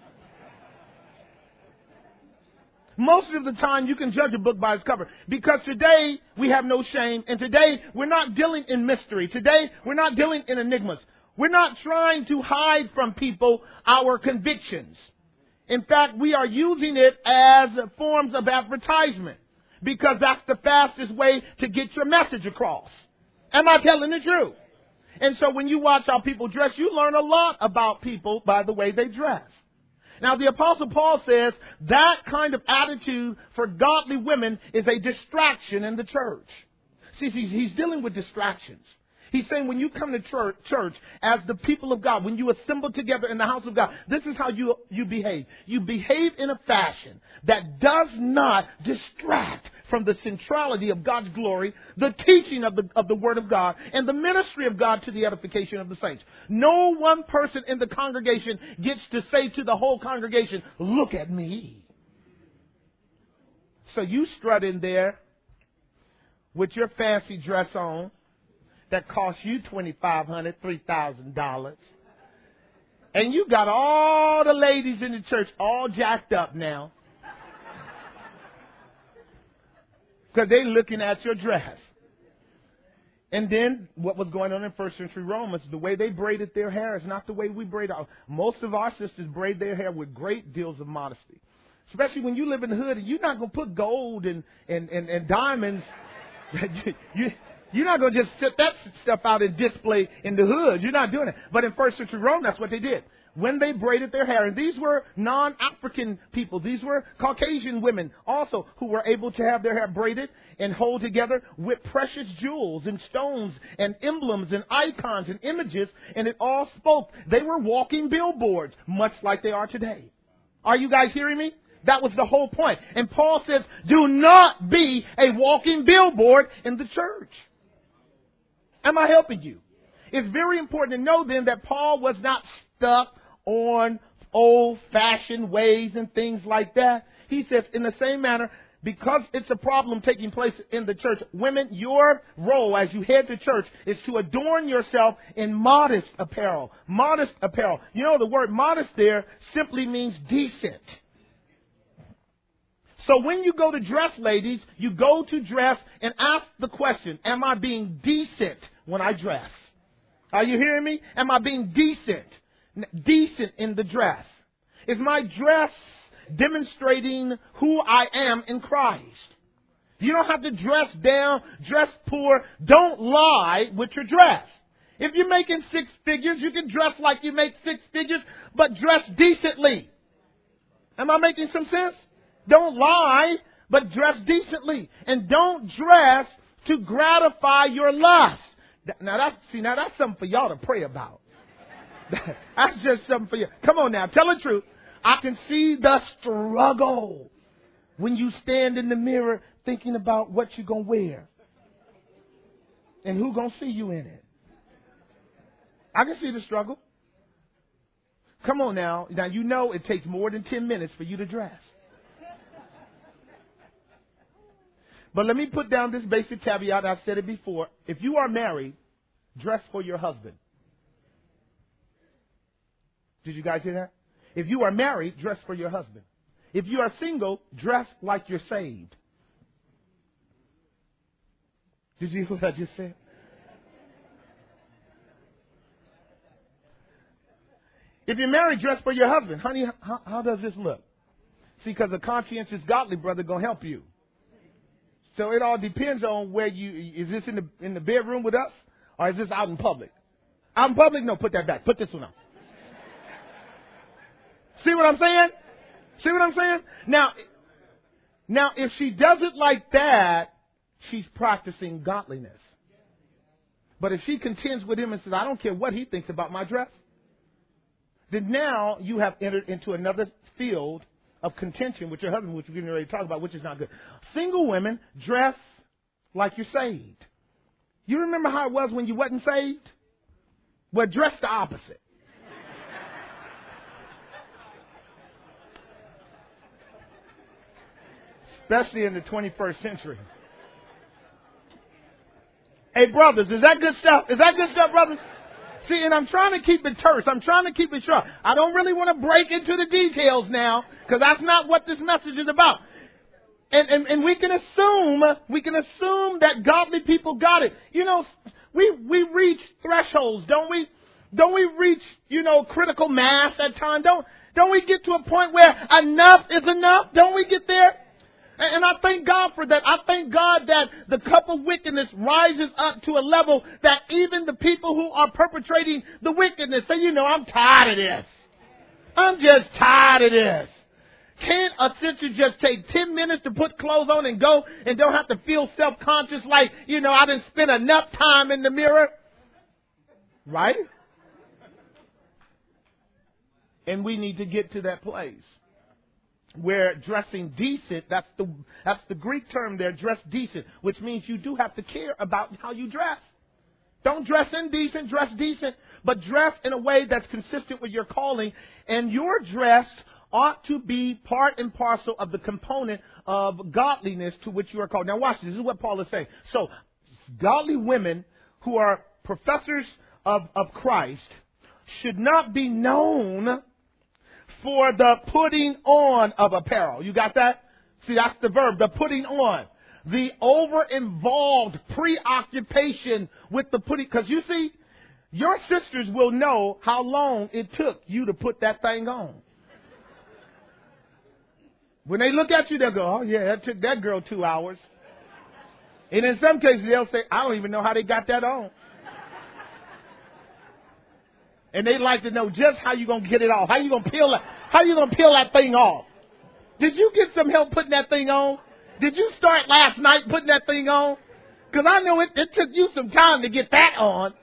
Speaker 1: Most of the time, you can judge a book by its cover, because today we have no shame, and today we're not dealing in mystery. Today, we're not dealing in enigmas. We're not trying to hide from people our convictions. In fact, we are using it as forms of advertisement, because that's the fastest way to get your message across. Am I telling the truth? And so when you watch how people dress, you learn a lot about people by the way they dress. Now, the Apostle Paul says that kind of attitude for godly women is a distraction in the church. See, he's dealing with distractions. He's saying when you come to church, church as the people of God, when you assemble together in the house of God, this is how you, you behave. You behave in a fashion that does not distract from the centrality of God's glory, the teaching of the, of the Word of God, and the ministry of God to the edification of the saints. No one person in the congregation gets to say to the whole congregation, look at me. So you strut in there with your fancy dress on that costs you twenty-five hundred dollars, three thousand dollars. And you got all the ladies in the church all jacked up now, because they're looking at your dress. And then what was going on in first century Rome is the way they braided their hair is not the way we braid our. Most of our sisters braid their hair with great deals of modesty. Especially when you live in the hood, and you're not going to put gold and, and, and, and diamonds. you, you, You're not going to just sit that stuff out and display in the hood. You're not doing it. But in first century Rome, that's what they did. When they braided their hair, and these were non-African people. These were Caucasian women also who were able to have their hair braided and hold together with precious jewels and stones and emblems and icons and images. And it all spoke. They were walking billboards, much like they are today. Are you guys hearing me? That was the whole point. And Paul says, do not be a walking billboard in the church. Am I helping you? It's very important to know then that Paul was not stuck on old-fashioned ways and things like that. He says in the same manner, because it's a problem taking place in the church, women, your role as you head to church is to adorn yourself in modest apparel. Modest apparel. You know, the word modest there simply means decent. So when you go to dress, ladies, you go to dress and ask the question, am I being decent when I dress? Are you hearing me? Am I being decent? Decent in the dress. Is my dress demonstrating who I am in Christ? You don't have to dress down, dress poor. Don't lie with your dress. If you're making six figures, you can dress like you make six figures, but dress decently. Am I making some sense? Don't lie, but dress decently. And don't dress to gratify your lust. Now that's, see, now that's something for y'all to pray about. That's just something for you. Come on now, tell the truth. I can see the struggle when you stand in the mirror thinking about what you're going to wear. And who's going to see you in it. I can see the struggle. Come on now. Now you know it takes more than ten minutes for you to dress. But let me put down this basic caveat. I've said it before. If you are married, dress for your husband. Did you guys hear that? If you are married, dress for your husband. If you are single, dress like you're saved. Did you hear what I just said? If you're married, dress for your husband. Honey, how, how does this look? See, because a conscientious, godly brother going to help you. So it all depends on where you, is this in the, in the bedroom with us or is this out in public? Out in public? No, put that back. Put this one on. See what I'm saying? See what I'm saying? Now, now if she does it like that, she's practicing godliness. But if she contends with him and says, I don't care what he thinks about my dress, then now you have entered into another field of contention with your husband, which we're getting ready to talk about, which is not good. Single women dress like you're saved. You remember how it was when you wasn't saved? Well, dress the opposite. Especially in the twenty-first century. Hey, brothers, is that good stuff? Is that good stuff, brothers? See, and I'm trying to keep it terse. I'm trying to keep it short. I don't really want to break into the details now, because that's not what this message is about. And, and, and we can assume, we can assume that godly people got it. You know, we, we reach thresholds, don't we? Don't we reach, you know, critical mass at times? Don't, don't we get to a point where enough is enough? Don't we get there? And I thank God for that. I thank God that the cup of wickedness rises up to a level that even the people who are perpetrating the wickedness say, you know, I'm tired of this. I'm just tired of this. Can't a sister just take ten minutes to put clothes on and go and don't have to feel self-conscious like, you know, I didn't spend enough time in the mirror? Right? And we need to get to that place where dressing decent, that's the that's the Greek term there, dress decent, which means you do have to care about how you dress. Don't dress indecent, dress decent, but dress in a way that's consistent with your calling. And your dress ought to be part and parcel of the component of godliness to which you are called. Now watch this. This is what Paul is saying. So, godly women who are professors of, of Christ should not be known for the putting on of apparel. You got that? See, that's the verb, the putting on. The over-involved preoccupation with the putting. Because you see, your sisters will know how long it took you to put that thing on. When they look at you, they'll go, oh yeah, that took that girl two hours. And in some cases, they'll say, I don't even know how they got that on. And they like to know just how you gonna get it off. How you gonna peel that? How you gonna peel that thing off? Did you get some help putting that thing on? Did you start last night putting that thing on? Because I know it, it took you some time to get that on.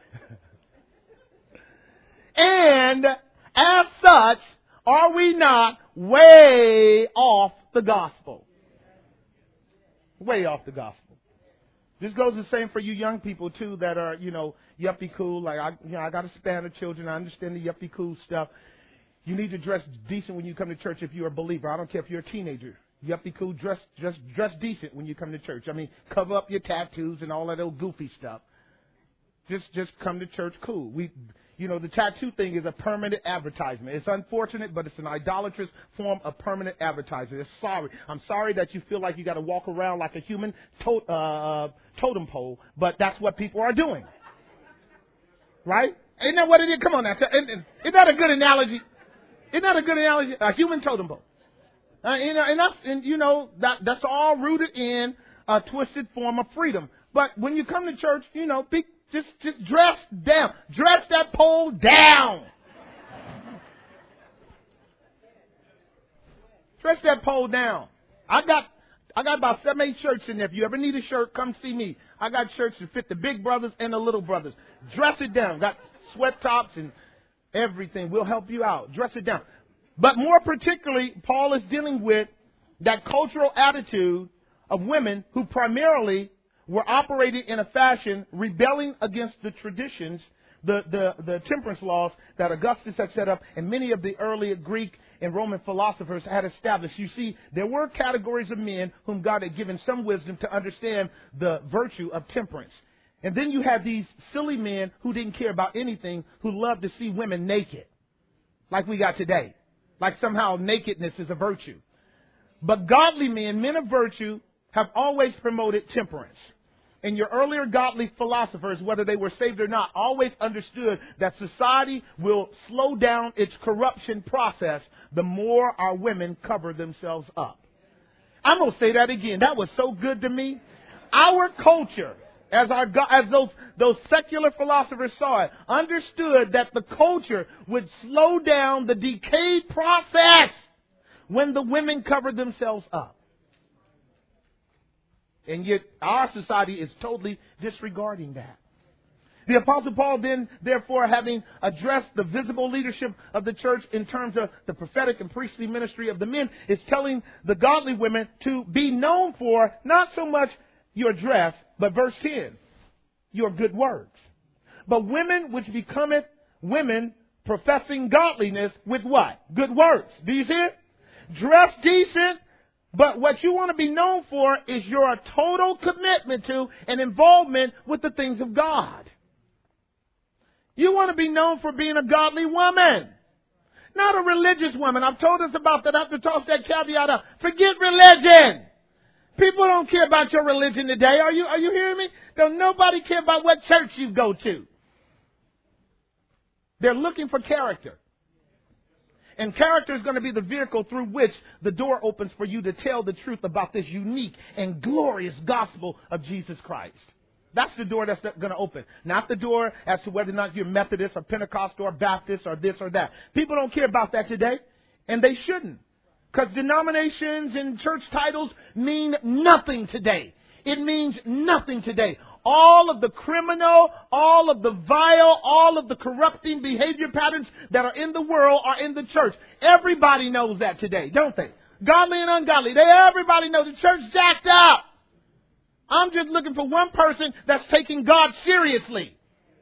Speaker 1: And as such, are we not way off the gospel? Way off the gospel. This goes the same for you young people, too, that are, you know, yuppie cool. Like, I, you know, I got a span of children. I understand the yuppie cool stuff. You need to dress decent when you come to church if you're a believer. I don't care if you're a teenager. Yuppie cool, dress, dress, dress decent when you come to church. I mean, cover up your tattoos and all that old goofy stuff. Just, just come to church cool. We, you know, the tattoo thing is a permanent advertisement. It's unfortunate, but it's an idolatrous form of permanent advertising. It's sorry. I'm sorry that you feel like you got to walk around like a human to- uh, totem pole, but that's what people are doing. Right? Ain't that what it is? Come on now. Isn't that a good analogy? Isn't that a good analogy? A human totem pole. Uh, you know, and that's, and you know, that, that's all rooted in a twisted form of freedom. But when you come to church, you know, be, just, just dress down. Dress that pole down. Dress that pole down. I got, I got about seven, eight shirts in there. If you ever need a shirt, come see me. I got shirts that fit the big brothers and the little brothers. Dress it down. Got sweat tops and everything. We'll help you out. Dress it down. But more particularly, Paul is dealing with that cultural attitude of women who primarily were operating in a fashion rebelling against the traditions, the, the, the temperance laws that Augustus had set up and many of the earlier Greek and Roman philosophers had established. You see, there were categories of men whom God had given some wisdom to understand the virtue of temperance. And then you have these silly men who didn't care about anything, who loved to see women naked, like we got today. Like somehow nakedness is a virtue. But godly men, men of virtue, have always promoted temperance. And your earlier godly philosophers, whether they were saved or not, always understood that society will slow down its corruption process the more our women cover themselves up. I'm going to say that again. That was so good to me. Our culture, as our as those those secular philosophers saw it, understood that the culture would slow down the decay process when the women covered themselves up. And yet our society is totally disregarding that. The Apostle Paul then, therefore, having addressed the visible leadership of the church in terms of the prophetic and priestly ministry of the men, is telling the godly women to be known for not so much your dress, but verse ten, your good works. But women which becometh women professing godliness with what? Good works. Do you see it? Dress decent. But what you want to be known for is your total commitment to and involvement with the things of God. You want to be known for being a godly woman, not a religious woman. I've told us about that. I have to toss that caveat out. Forget religion. People don't care about your religion today. Are you, are you hearing me? Don't nobody care about what church you go to. They're looking for character. And character is going to be the vehicle through which the door opens for you to tell the truth about this unique and glorious gospel of Jesus Christ. That's the door that's going to open. Not the door as to whether or not you're Methodist or Pentecostal or Baptist or this or that. People don't care about that today, and they shouldn't. Because denominations and church titles mean nothing today. It means nothing today. All of the criminal, all of the vile, all of the corrupting behavior patterns that are in the world are in the church. Everybody knows that today, don't they? Godly and ungodly. They everybody knows the church jacked up. I'm just looking for one person that's taking God seriously.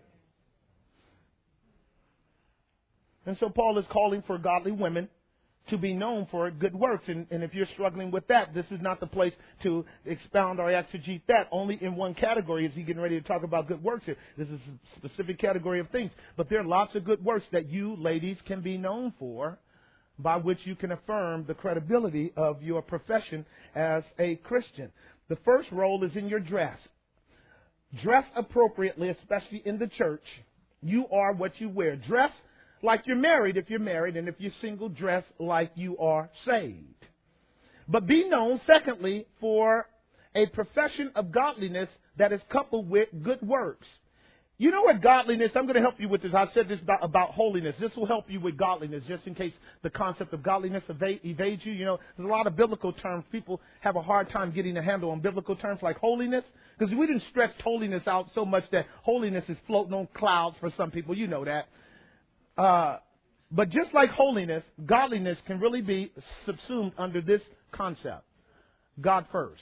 Speaker 1: And so Paul is calling for godly women to be known for good works. And, and if you're struggling with that, this is not the place to expound or exegete that. Only in one category is he getting ready to talk about good works here. This is a specific category of things. But there are lots of good works that you, ladies, can be known for, by which you can affirm the credibility of your profession as a Christian. The first role is in your dress. Dress appropriately, especially in the church. You are what you wear. Dress like you're married if you're married, and if you're single, dress like you are saved. But be known, secondly, for a profession of godliness that is coupled with good works. You know what godliness, I'm going to help you with this. I said this about, about holiness. This will help you with godliness, just in case the concept of godliness evade, evades you. You know, there's a lot of biblical terms. People have a hard time getting a handle on biblical terms like holiness, because we didn't stretch holiness out so much that holiness is floating on clouds for some people. You know that. Uh, but just like holiness, godliness can really be subsumed under this concept. God first.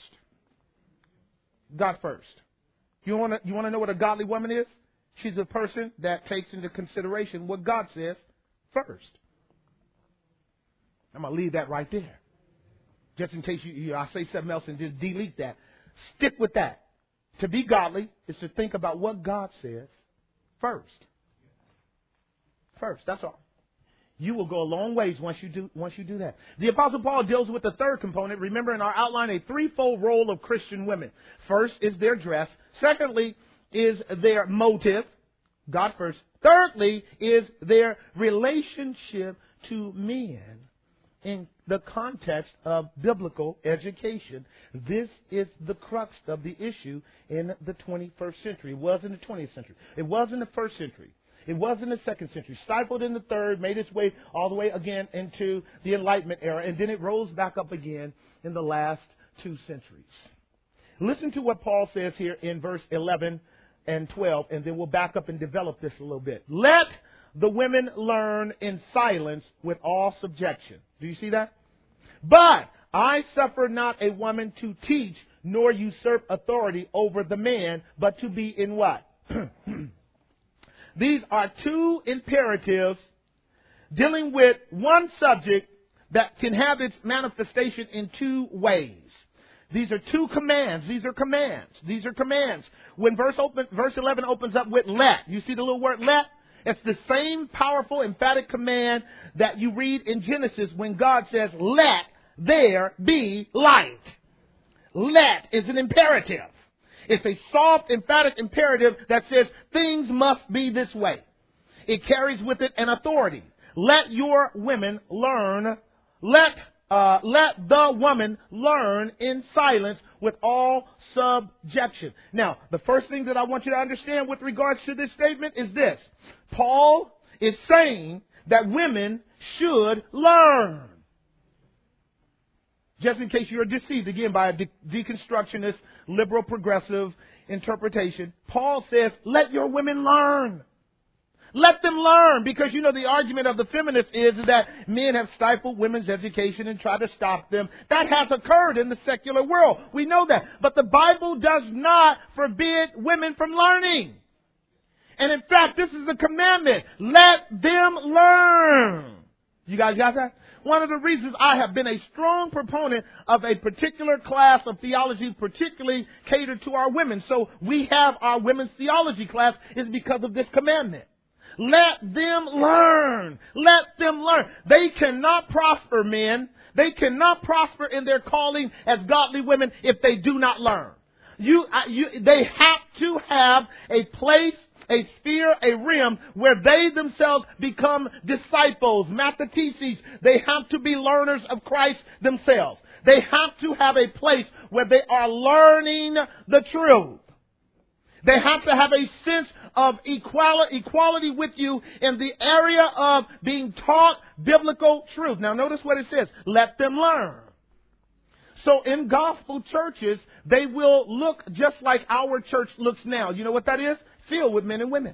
Speaker 1: God first. You want to you want to know what a godly woman is? She's a person that takes into consideration what God says first. I'm going to leave that right there. Just in case you, you I say something else and just delete that. Stick with that. To be godly is to think about what God says first. First, that's all. You will go a long ways once you do once you do that. The Apostle Paul deals with the third component. Remember in our outline, a threefold role of Christian women. First is their dress. Secondly is their motive. God first. Thirdly is their relationship to men in the context of biblical education. This is the crux of the issue in the twenty-first century. It was in the twentieth century. It was in the first century. It was in the second century, stifled in the third, made its way all the way again into the Enlightenment era, and then it rose back up again in the last two centuries. Listen to what Paul says here in verse eleven and twelve, and then we'll back up and develop this a little bit. Let the women learn in silence with all subjection. Do you see that? But I suffer not a woman to teach, nor usurp authority over the man, but to be in what? These are two imperatives dealing with one subject that can have its manifestation in two ways. These are two commands. These are commands. These are commands. When verse open, verse eleven opens up with let, you see the little word let? It's the same powerful, emphatic command that you read in Genesis when God says, let there be light. Let is an imperative. It's a soft, emphatic imperative that says things must be this way. It carries with it an authority. Let your women learn. Let Uh, let the woman learn in silence with all subjection. Now, the first thing that I want you to understand with regards to this statement is this. Paul is saying that women should learn. Just in case you are deceived again by a de- deconstructionist, liberal, progressive interpretation, Paul says, let your women learn. Let them learn, because you know the argument of the feminists is that men have stifled women's education and tried to stop them. That has occurred in the secular world. We know that. But the Bible does not forbid women from learning. And in fact, this is a commandment. Let them learn. You guys got that? One of the reasons I have been a strong proponent of a particular class of theology, particularly catered to our women. So we have our women's theology class is because of this commandment. Let them learn. Let them learn. They cannot prosper, men. They cannot prosper in their calling as godly women if they do not learn. You, you, they have to have a place, a sphere, a rim where they themselves become disciples, matheteses. They have to be learners of Christ themselves. They have to have a place where they are learning the truth. They have to have a sense of equality, equality with you in the area of being taught biblical truth. Now notice what it says. Let them learn. So in gospel churches, they will look just like our church looks now. You know what that is? Filled with men and women.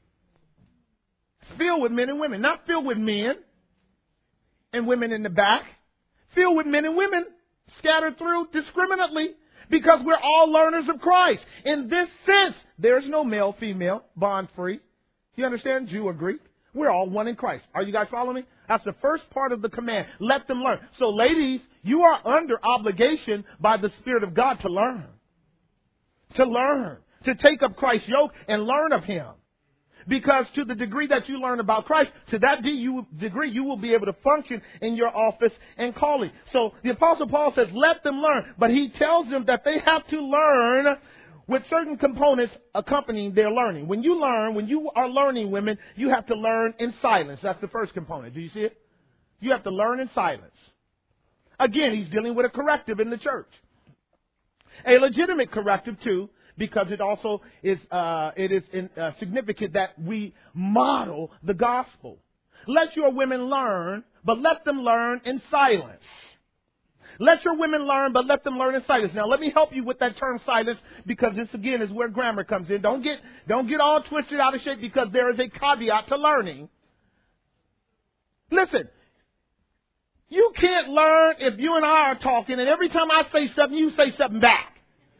Speaker 1: Filled with men and women. Not filled with men and women in the back. Filled with men and women scattered through discriminately. Because we're all learners of Christ. In this sense, there's no male, female, bond free. You understand? Jew or Greek. We're all one in Christ. Are you guys following me? That's the first part of the command. Let them learn. So ladies, you are under obligation by the Spirit of God to learn. To learn. To take up Christ's yoke and learn of Him. Because to the degree that you learn about Christ, to that degree you will be able to function in your office and calling. So the Apostle Paul says, let them learn. But he tells them that they have to learn with certain components accompanying their learning. When you learn, when you are learning, women, you have to learn in silence. That's the first component. Do you see it? You have to learn in silence. Again, he's dealing with a corrective in the church. A legitimate corrective, too. Because it also is uh, it is in, uh, significant that we model the gospel. Let your women learn, but let them learn in silence. Let your women learn, but let them learn in silence. Now, let me help you with that term silence, because this again is where grammar comes in. Don't get don't get all twisted out of shape, because there is a caveat to learning. Listen, you can't learn if you and I are talking, and every time I say something, you say something back.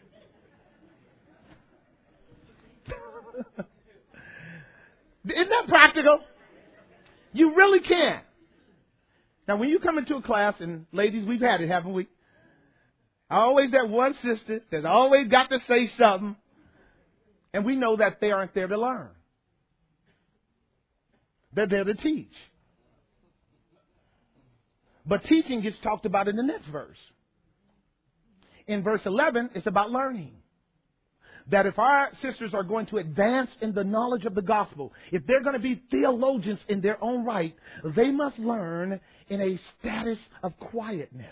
Speaker 1: Isn't that practical? You really can. Now, when you come into a class, and ladies, we've had it, haven't we? Always that one sister that's always got to say something, and we know that they aren't there to learn. They're there to teach. But teaching gets talked about in the next verse. In verse eleven, it's about learning. That if our sisters are going to advance in the knowledge of the gospel, if they're going to be theologians in their own right, they must learn in a status of quietness.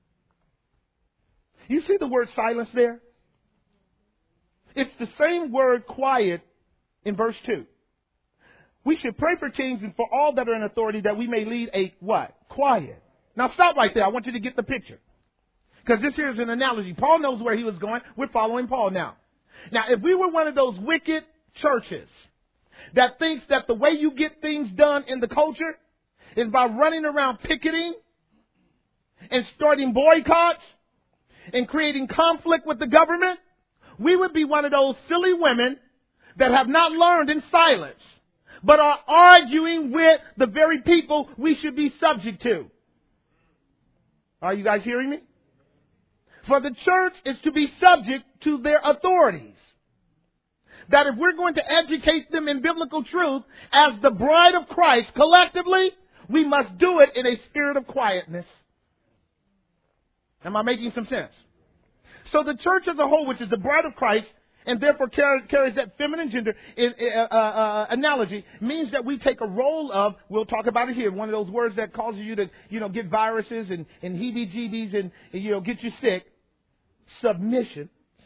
Speaker 1: You see the word silence there? It's the same word quiet in verse two. We should pray for kings and for all that are in authority, that we may lead a what? Quiet. Now stop right there. I want you to get the picture. Because this here is an analogy. Paul knows where he was going. We're following Paul now. Now, if we were one of those wicked churches that thinks that the way you get things done in the culture is by running around picketing and starting boycotts and creating conflict with the government, we would be one of those silly women that have not learned in silence, but are arguing with the very people we should be subject to. Are you guys hearing me? For the church is to be subject to their authorities. That if we're going to educate them in biblical truth as the bride of Christ collectively, we must do it in a spirit of quietness. Am I making some sense? So the church as a whole, which is the bride of Christ, and therefore carry, carries that feminine gender in, uh, uh, analogy, means that we take a role of, we'll talk about it here, one of those words that causes you to, you know, get viruses and, and heebie-jeebies and, and, you know, get you sick. Submission.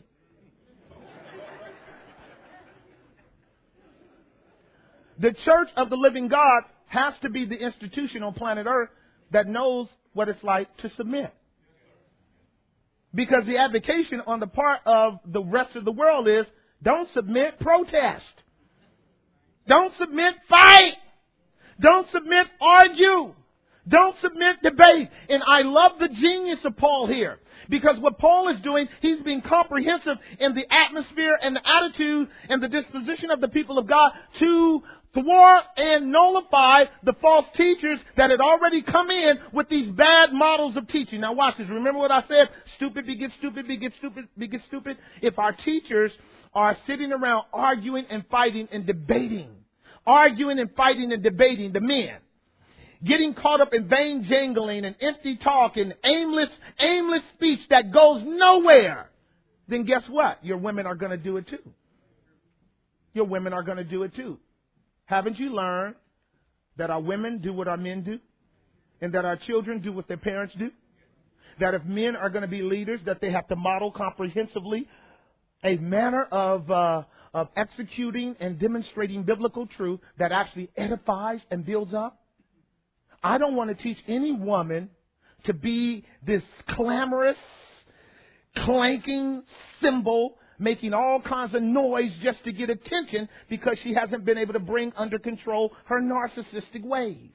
Speaker 1: The church of the living God has to be the institution on planet Earth that knows what it's like to submit. Because the advocation on the part of the rest of the world is, don't submit, protest. Don't submit, fight. Don't submit, argue. Don't submit, debate. And I love the genius of Paul here. Because what Paul is doing, he's being comprehensive in the atmosphere and the attitude and the disposition of the people of God to thwart and nullify the false teachers that had already come in with these bad models of teaching. Now watch this. Remember what I said? Stupid begets stupid, begets stupid, begets stupid. If our teachers are sitting around arguing and fighting and debating, arguing and fighting and debating, the men, getting caught up in vain jangling and empty talk and aimless, aimless speech that goes nowhere, then guess what? Your women are going to do it too. Your women are going to do it too. Haven't you learned that our women do what our men do? And that our children do what their parents do? That if men are going to be leaders, that they have to model comprehensively a manner of, uh, of executing and demonstrating biblical truth that actually edifies and builds up? I don't want to teach any woman to be this clamorous, clanking cymbal, making all kinds of noise just to get attention because she hasn't been able to bring under control her narcissistic ways.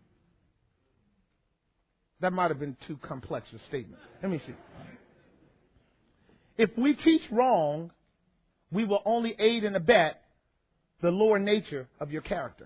Speaker 1: That might have been too complex a statement. Let me see. If we teach wrong, we will only aid and abet the lower nature of your character.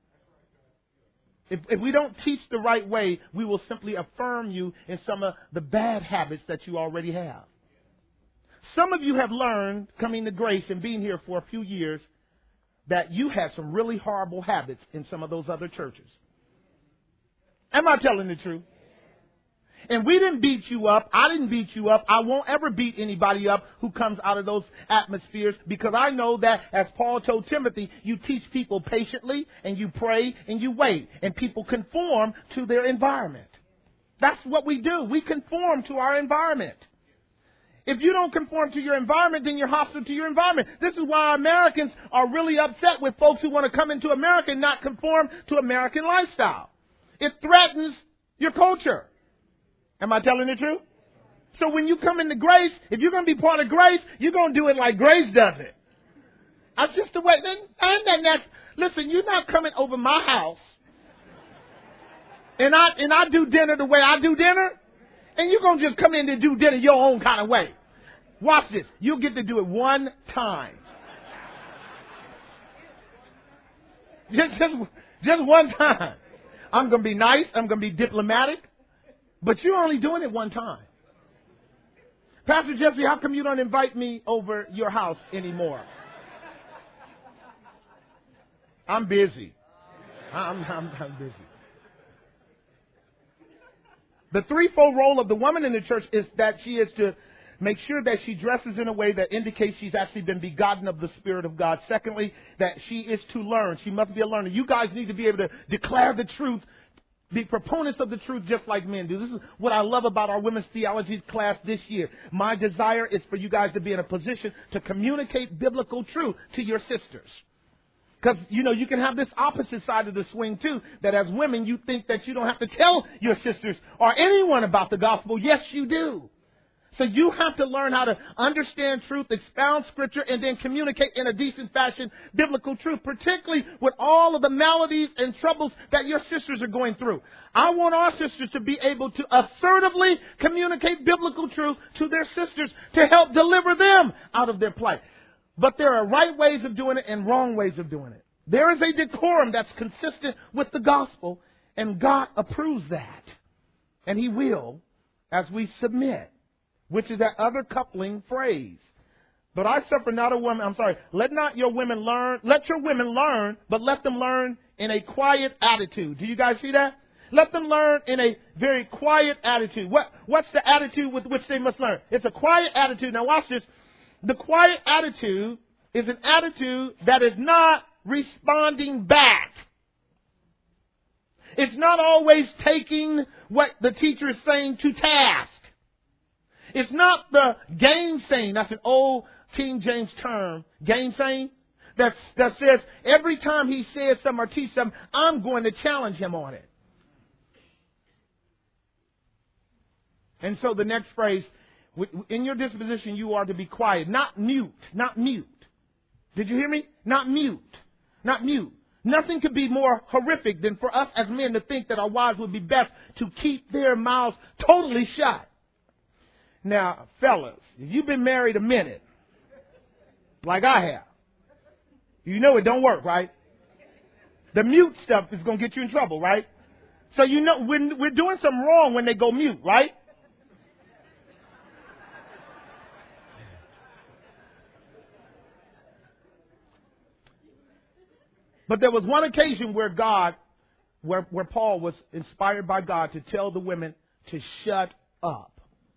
Speaker 1: If, if we don't teach the right way, we will simply affirm you in some of the bad habits that you already have. Some of you have learned, coming to Grace and being here for a few years, that you had some really horrible habits in some of those other churches. Am I telling the truth? And we didn't beat you up. I didn't beat you up. I won't ever beat anybody up who comes out of those atmospheres, because I know that, as Paul told Timothy, you teach people patiently and you pray and you wait, and people conform to their environment. That's what we do. We conform to our environment. If you don't conform to your environment, then you're hostile to your environment. This is why Americans are really upset with folks who want to come into America and not conform to American lifestyle. It threatens your culture. Am I telling the truth? So when you come into Grace, if you're going to be part of Grace, you're going to do it like Grace does it. That's just the way. And that's, listen, you're not coming over my house and I and I do dinner the way I do dinner, and you're going to just come in and do dinner your own kind of way. Watch this. You'll get to do it one time. Just, just, just one time. I'm going to be nice. I'm going to be diplomatic. But you're only doing it one time. Pastor Jesse, how come you don't invite me over your house anymore? I'm busy. I'm, I'm, I'm busy. The threefold role of the woman in the church is that she is to make sure that she dresses in a way that indicates she's actually been begotten of the Spirit of God. Secondly, that she is to learn. She must be a learner. You guys need to be able to declare the truth, be proponents of the truth just like men do. This is what I love about our women's theology class this year. My desire is for you guys to be in a position to communicate biblical truth to your sisters. Because, you know, you can have this opposite side of the swing, too, that as women, you think that you don't have to tell your sisters or anyone about the gospel. Yes, you do. So you have to learn how to understand truth, expound Scripture, and then communicate in a decent fashion biblical truth, particularly with all of the maladies and troubles that your sisters are going through. I want our sisters to be able to assertively communicate biblical truth to their sisters to help deliver them out of their plight. But there are right ways of doing it and wrong ways of doing it. There is a decorum that's consistent with the gospel, and God approves that. And He will, as we submit, which is that other coupling phrase. But I suffer not a woman, I'm sorry, let not your women learn, let your women learn, but let them learn in a quiet attitude. Do you guys see that? Let them learn in a very quiet attitude. What, what's the attitude with which they must learn? It's a quiet attitude. Now watch this. The quiet attitude is an attitude that is not responding back. It's not always taking what the teacher is saying to task. It's not the gainsaying. That's an old King James term, gainsaying, that, that says every time he says something or teaches something, I'm going to challenge him on it. And so the next phrase, in your disposition, you are to be quiet, not mute, not mute. Did you hear me? Not mute, not mute. Nothing could be more horrific than for us as men to think that our wives would be best to keep their mouths totally shut. Now, fellas, if you've been married a minute, like I have, you know it don't work, right? The mute stuff is going to get you in trouble, right? So you know we're, we're doing something wrong when they go mute, right? But there was one occasion where God, where, where Paul was inspired by God to tell the women to shut up.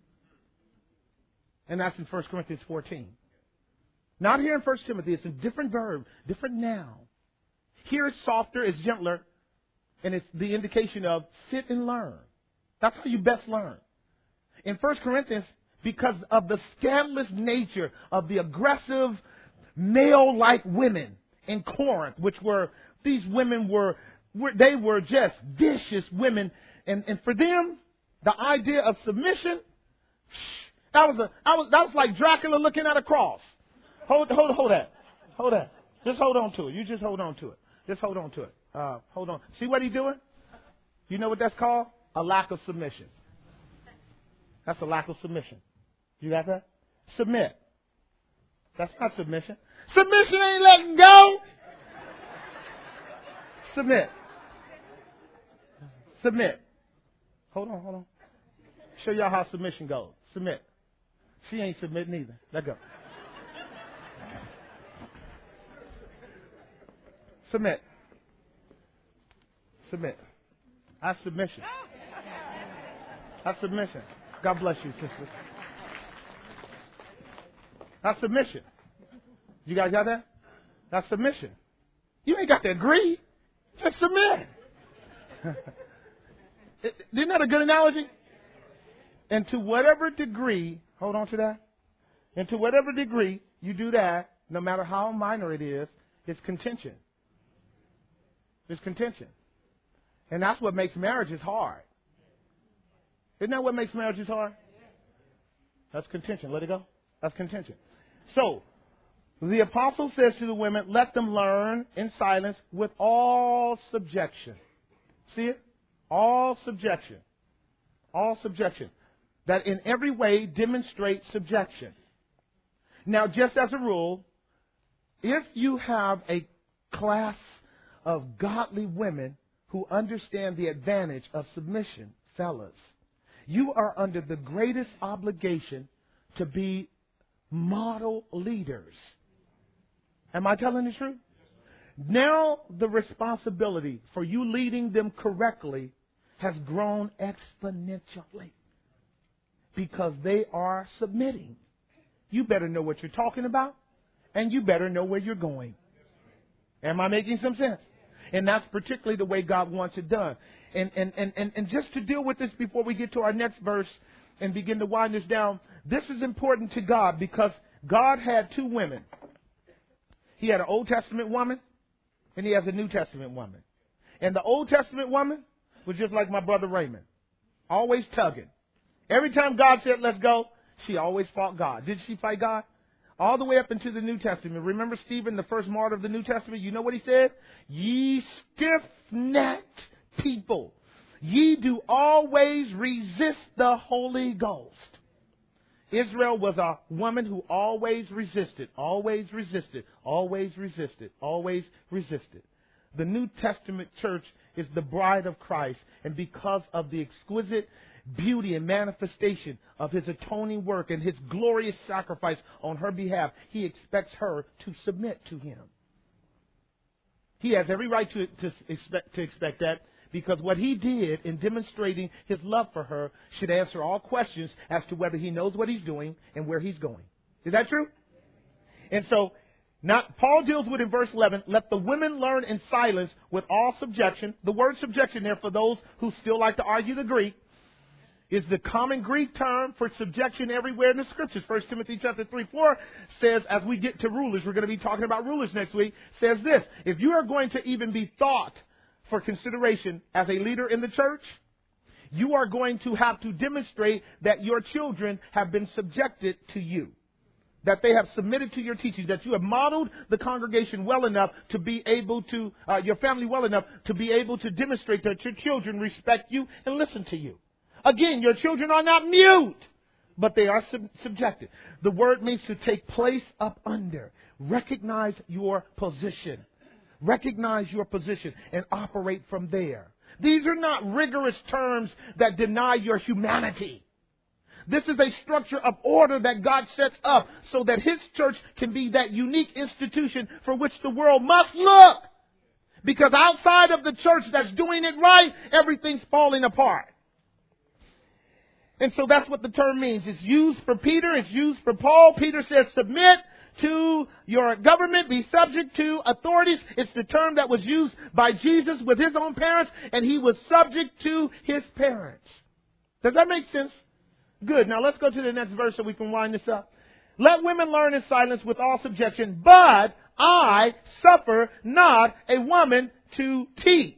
Speaker 1: And that's in First Corinthians fourteen. Not here in First Timothy. It's a different verb, different noun. Here it's softer, it's gentler, and it's the indication of sit and learn. That's how you best learn. In First Corinthians, because of the scandalous nature of the aggressive male-like women in Corinth, which were, these women were, were they were just vicious women. And, and for them, the idea of submission, that was a, I was, that was like Dracula looking at a cross. Hold, hold, hold that. Hold that. Just hold on to it. You just hold on to it. Just hold on to it. Uh, hold on. See what he's doing? You know what that's called? A lack of submission. That's a lack of submission. You got that? Submit. That's not submission. Submission ain't letting go. Submit. Submit. Hold on, hold on. Show y'all how submission goes. Submit. She ain't submitting either. Let go. Submit. Submit. That's submission. That's submission. God bless you, sister. That's submission. You guys got that? That's submission. You ain't got to agree. Just submit. Isn't that a good analogy? And to whatever degree, hold on to that. And to whatever degree you do that, no matter how minor it is, it's contention. It's contention. And that's what makes marriages hard. Isn't that what makes marriages hard? That's contention. Let it go. That's contention. So, the apostle says to the women, let them learn in silence with all subjection. See it? All subjection. All subjection. That in every way demonstrates subjection. Now, just as a rule, if you have a class of godly women who understand the advantage of submission, fellas, you are under the greatest obligation to be model leaders. Am I telling the truth? Now the responsibility for you leading them correctly has grown exponentially because they are submitting. You better know what you're talking about, and you better know where you're going. Am I making some sense? And that's particularly the way God wants it done. And, and, and, and, and just to deal with this before we get to our next verse and begin to wind this down, this is important to God because God had two women. He had an Old Testament woman and he has a New Testament woman. And the Old Testament woman was just like my brother Raymond, always tugging. Every time God said, let's go, she always fought God. Did she fight God? All the way up into the New Testament. Remember Stephen, the first martyr of the New Testament? You know what he said? Ye stiff-necked people, ye do always resist the Holy Ghost. Israel was a woman who always resisted, always resisted, always resisted, always resisted. The New Testament church is the bride of Christ, and because of the exquisite beauty and manifestation of his atoning work and his glorious sacrifice on her behalf, he expects her to submit to him. He has every right to, to, expect, to expect that, because what he did in demonstrating his love for her should answer all questions as to whether he knows what he's doing and where he's going. Is that true? And so, not Paul deals with in verse eleven, let the women learn in silence with all subjection. The word subjection there, for those who still like to argue the Greek, is the common Greek term for subjection everywhere in the Scriptures. First Timothy chapter three, four says, as we get to rulers, we're going to be talking about rulers next week, says this: if you are going to even be thought for consideration as a leader in the church, you are going to have to demonstrate that your children have been subjected to you, that they have submitted to your teachings, that you have modeled the congregation well enough to be able to, uh, your family well enough to be able to demonstrate that your children respect you and listen to you. Again, your children are not mute, but they are sub- subjected. The word means to take place up under. Recognize your position. Recognize your position and operate from there. These are not rigorous terms that deny your humanity. This is a structure of order that God sets up so that His church can be that unique institution for which the world must look. Because outside of the church that's doing it right, everything's falling apart. And so that's what the term means. It's used for Peter. It's used for Paul. Peter says, submit to your government, be subject to authorities. It's the term that was used by Jesus with His own parents, and He was subject to His parents. Does that make sense? Good. Now let's go to the next verse so we can wind this up. Let women learn in silence with all subjection, but I suffer not a woman to teach,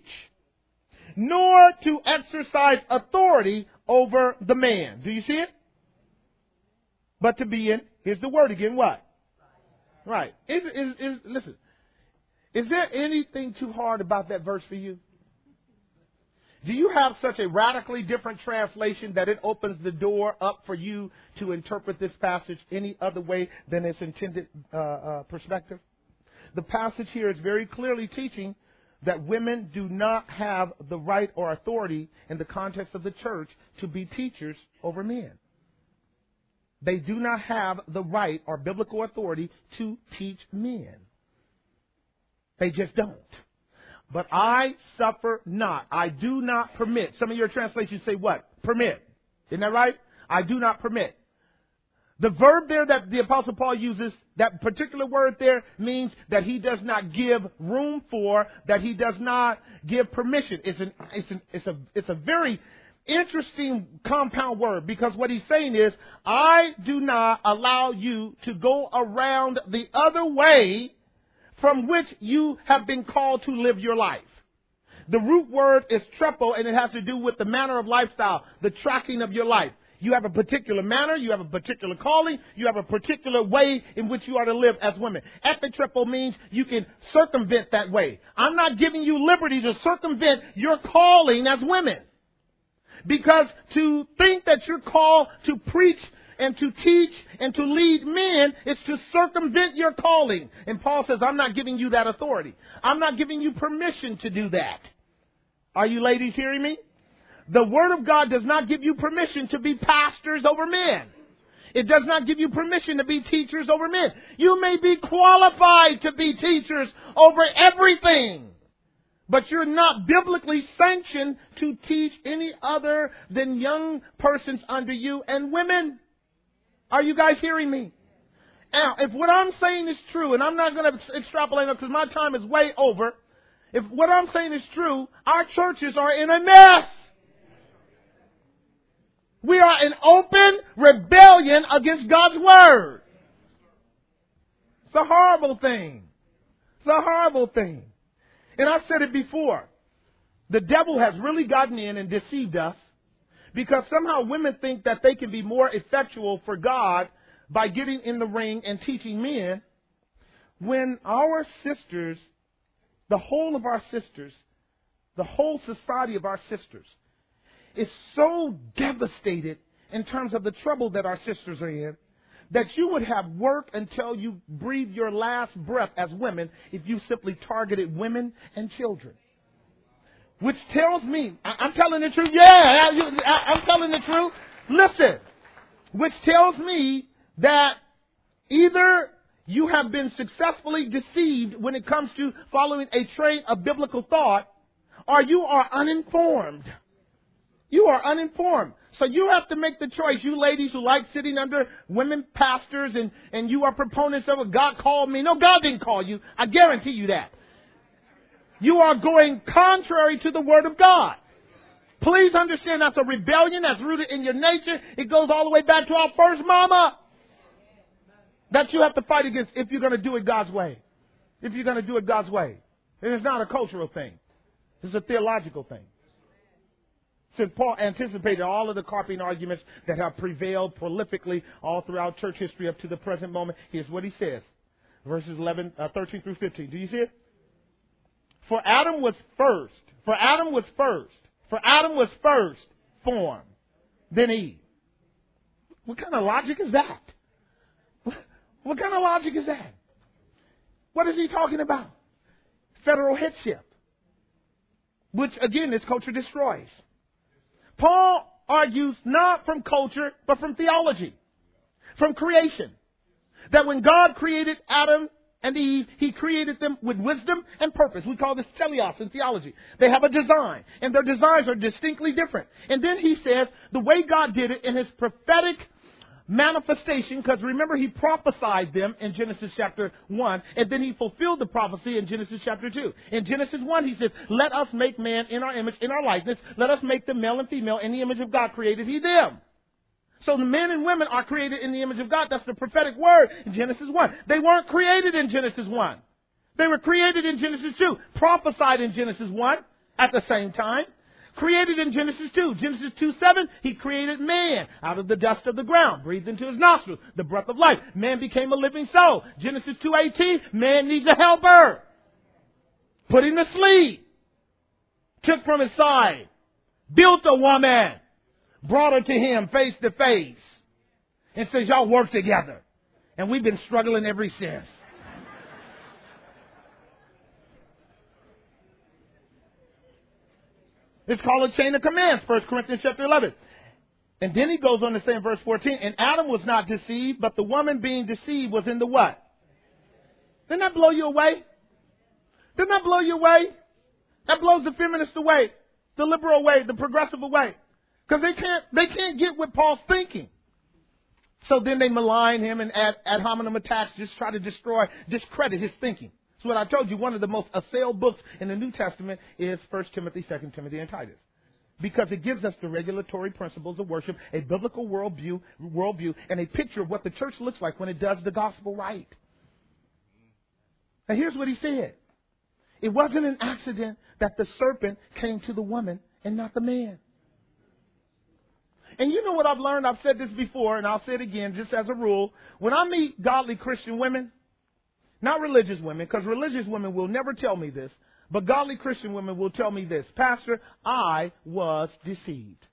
Speaker 1: nor to exercise authority over the man. Do you see it? But to be in, here's the word again, what? Right. Is, is, is, listen, is there anything too hard about that verse for you? Do you have such a radically different translation that it opens the door up for you to interpret this passage any other way than its intended uh, uh, perspective? The passage here is very clearly teaching that women do not have the right or authority in the context of the church to be teachers over men. They do not have the right or biblical authority to teach men. They just don't. But I suffer not. I do not permit. Some of your translations say what? Permit. Isn't that right? I do not permit. The verb there that the Apostle Paul uses, that particular word there, means that he does not give room for, that he does not give permission. It's an, it's an, it's a, it's a very interesting compound word, because what he's saying is, I do not allow you to go around the other way from which you have been called to live your life. The root word is trepo, and it has to do with the manner of lifestyle, the tracking of your life. You have a particular manner, you have a particular calling, you have a particular way in which you are to live as women. Epitrepo means you can circumvent that way. I'm not giving you liberty to circumvent your calling as women. Because to think that you're called to preach and to teach and to lead men is to circumvent your calling. And Paul says, I'm not giving you that authority. I'm not giving you permission to do that. Are you ladies hearing me? The Word of God does not give you permission to be pastors over men. It does not give you permission to be teachers over men. You may be qualified to be teachers over everything, but you're not biblically sanctioned to teach any other than young persons under you and women. Are you guys hearing me? Now, if what I'm saying is true, and I'm not going to extrapolate because my time is way over. If what I'm saying is true, our churches are in a mess. We are in open rebellion against God's Word. It's a horrible thing. It's a horrible thing. And I've said it before. The devil has really gotten in and deceived us because somehow women think that they can be more effectual for God by getting in the ring and teaching men, when our sisters, the whole of our sisters, the whole society of our sisters, is so devastated in terms of the trouble that our sisters are in, that you would have work until you breathe your last breath as women if you simply targeted women and children. Which tells me, I, I'm telling the truth, yeah, I, I, I'm telling the truth. Listen, which tells me that either you have been successfully deceived when it comes to following a train of biblical thought, or you are uninformed. You are uninformed. So you have to make the choice. You ladies who like sitting under women pastors and, and you are proponents of it. God called me. No, God didn't call you. I guarantee you that. You are going contrary to the Word of God. Please understand that's a rebellion that's rooted in your nature. It goes all the way back to our first mama. That you have to fight against if you're going to do it God's way. If you're going to do it God's way. And it's not a cultural thing. It's a theological thing. Since Paul anticipated all of the carping arguments that have prevailed prolifically all throughout church history up to the present moment, here's what he says. Verses eleven, uh, thirteen through fifteen. Do you see it? For Adam was first. For Adam was first. For Adam was first formed, then Eve. What kind of logic is that? What kind of logic is that? What is he talking about? Federal headship. Which, again, this culture destroys. Paul argues not from culture, but from theology. From creation. That when God created Adam and Eve, He created them with wisdom and purpose. We call this teleos in theology. They have a design, and their designs are distinctly different. And then he says the way God did it in His prophetic manifestation, because remember He prophesied them in Genesis chapter one, and then He fulfilled the prophecy in Genesis chapter two. In Genesis one, He says, let us make man in our image, in our likeness. Let us make them male and female. In the image of God created He them. So the men and women are created in the image of God. That's the prophetic word in Genesis one. They weren't created in Genesis one. They were created in Genesis two. Prophesied in Genesis one at the same time. Created in Genesis two. Genesis two seven, He created man out of the dust of the ground. Breathed into his nostrils the breath of life. Man became a living soul. Genesis two eighteen, man needs a helper. Put him to sleep. Took from his side. Built a woman. Brought her to Him face to face. And says, y'all work together. And we've been struggling ever since. It's called a chain of commands, First Corinthians chapter eleven. And then he goes on to say in verse fourteen, and Adam was not deceived, but the woman being deceived was in the what? Didn't that blow you away? Didn't that blow you away? That blows the feminist away, the liberal away, the progressive away. Because they can't, they can't get what Paul's thinking. So then they malign him and ad, ad hominem attacks, just try to destroy, discredit his thinking. So what I told you, one of the most assailed books in the New Testament is First Timothy, Second Timothy, and Titus. Because it gives us the regulatory principles of worship, a biblical worldview, worldview, and a picture of what the church looks like when it does the gospel right. And here's what he said. It wasn't an accident that the serpent came to the woman and not the man. And you know what I've learned? I've said this before, and I'll say it again, just as a rule. When I meet godly Christian women, not religious women, because religious women will never tell me this, but godly Christian women will tell me this. Pastor, I was deceived.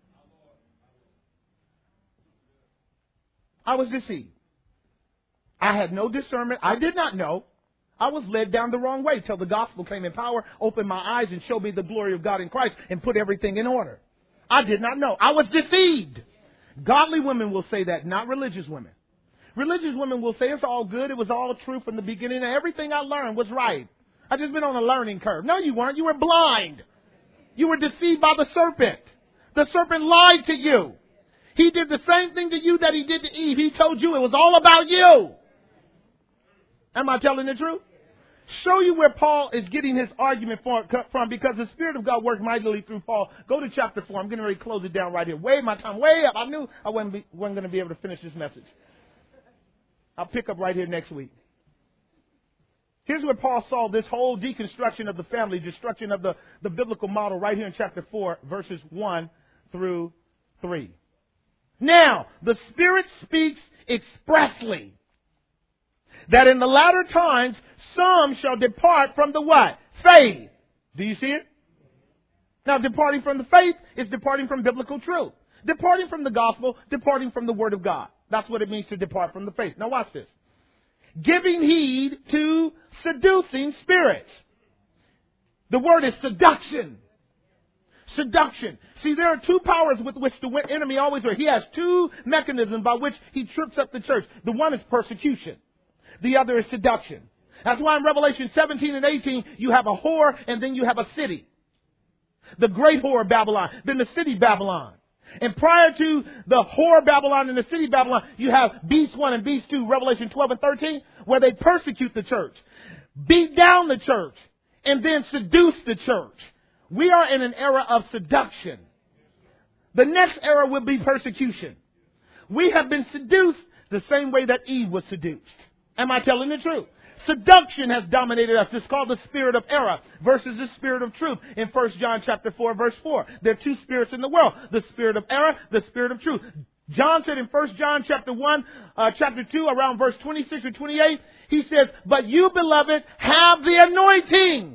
Speaker 1: I was deceived. I had no discernment. I did not know. I was led down the wrong way till the gospel came in power, opened my eyes, and showed me the glory of God in Christ and put everything in order. I did not know. I was deceived. Godly women will say that, not religious women. Religious women will say it's all good. It was all true from the beginning. And everything I learned was right. I just been on a learning curve. No, you weren't. You were blind. You were deceived by the serpent. The serpent lied to you. He did the same thing to you that he did to Eve. He told you it was all about you. Am I telling the truth? Show you where Paul is getting his argument from, because the Spirit of God worked mightily through Paul. Go to chapter four. I'm getting ready to close it down right here. Way my time, way up. I knew I wasn't, be, wasn't going to be able to finish this message. I'll pick up right here next week. Here's where Paul saw this whole deconstruction of the family, destruction of the, the biblical model right here in chapter four, verses one through three. Now, the Spirit speaks expressly that in the latter times, some shall depart from the what? Faith. Do you see it? Now, departing from the faith is departing from biblical truth. Departing from the gospel, departing from the word of God. That's what it means to depart from the faith. Now, watch this. Giving heed to seducing spirits. The word is seduction. Seduction. See, there are two powers with which the enemy always works. He has two mechanisms by which he trips up the church. The one is persecution. The other is seduction. That's why in Revelation seventeen and eighteen, you have a whore and then you have a city. The great whore Babylon, then the city Babylon. And prior to the whore Babylon and the city Babylon, you have beast one and beast two, Revelation twelve and thirteen, where they persecute the church, beat down the church, and then seduce the church. We are in an era of seduction. The next era will be persecution. We have been seduced the same way that Eve was seduced. Am I telling the truth? Seduction has dominated us. It's called the spirit of error versus the spirit of truth. In First John chapter four, verse four, there are two spirits in the world: the spirit of error, the spirit of truth. John said in First John chapter one, uh, chapter two, around verse twenty-six or twenty-eight, he says, "But you, beloved, have the anointing."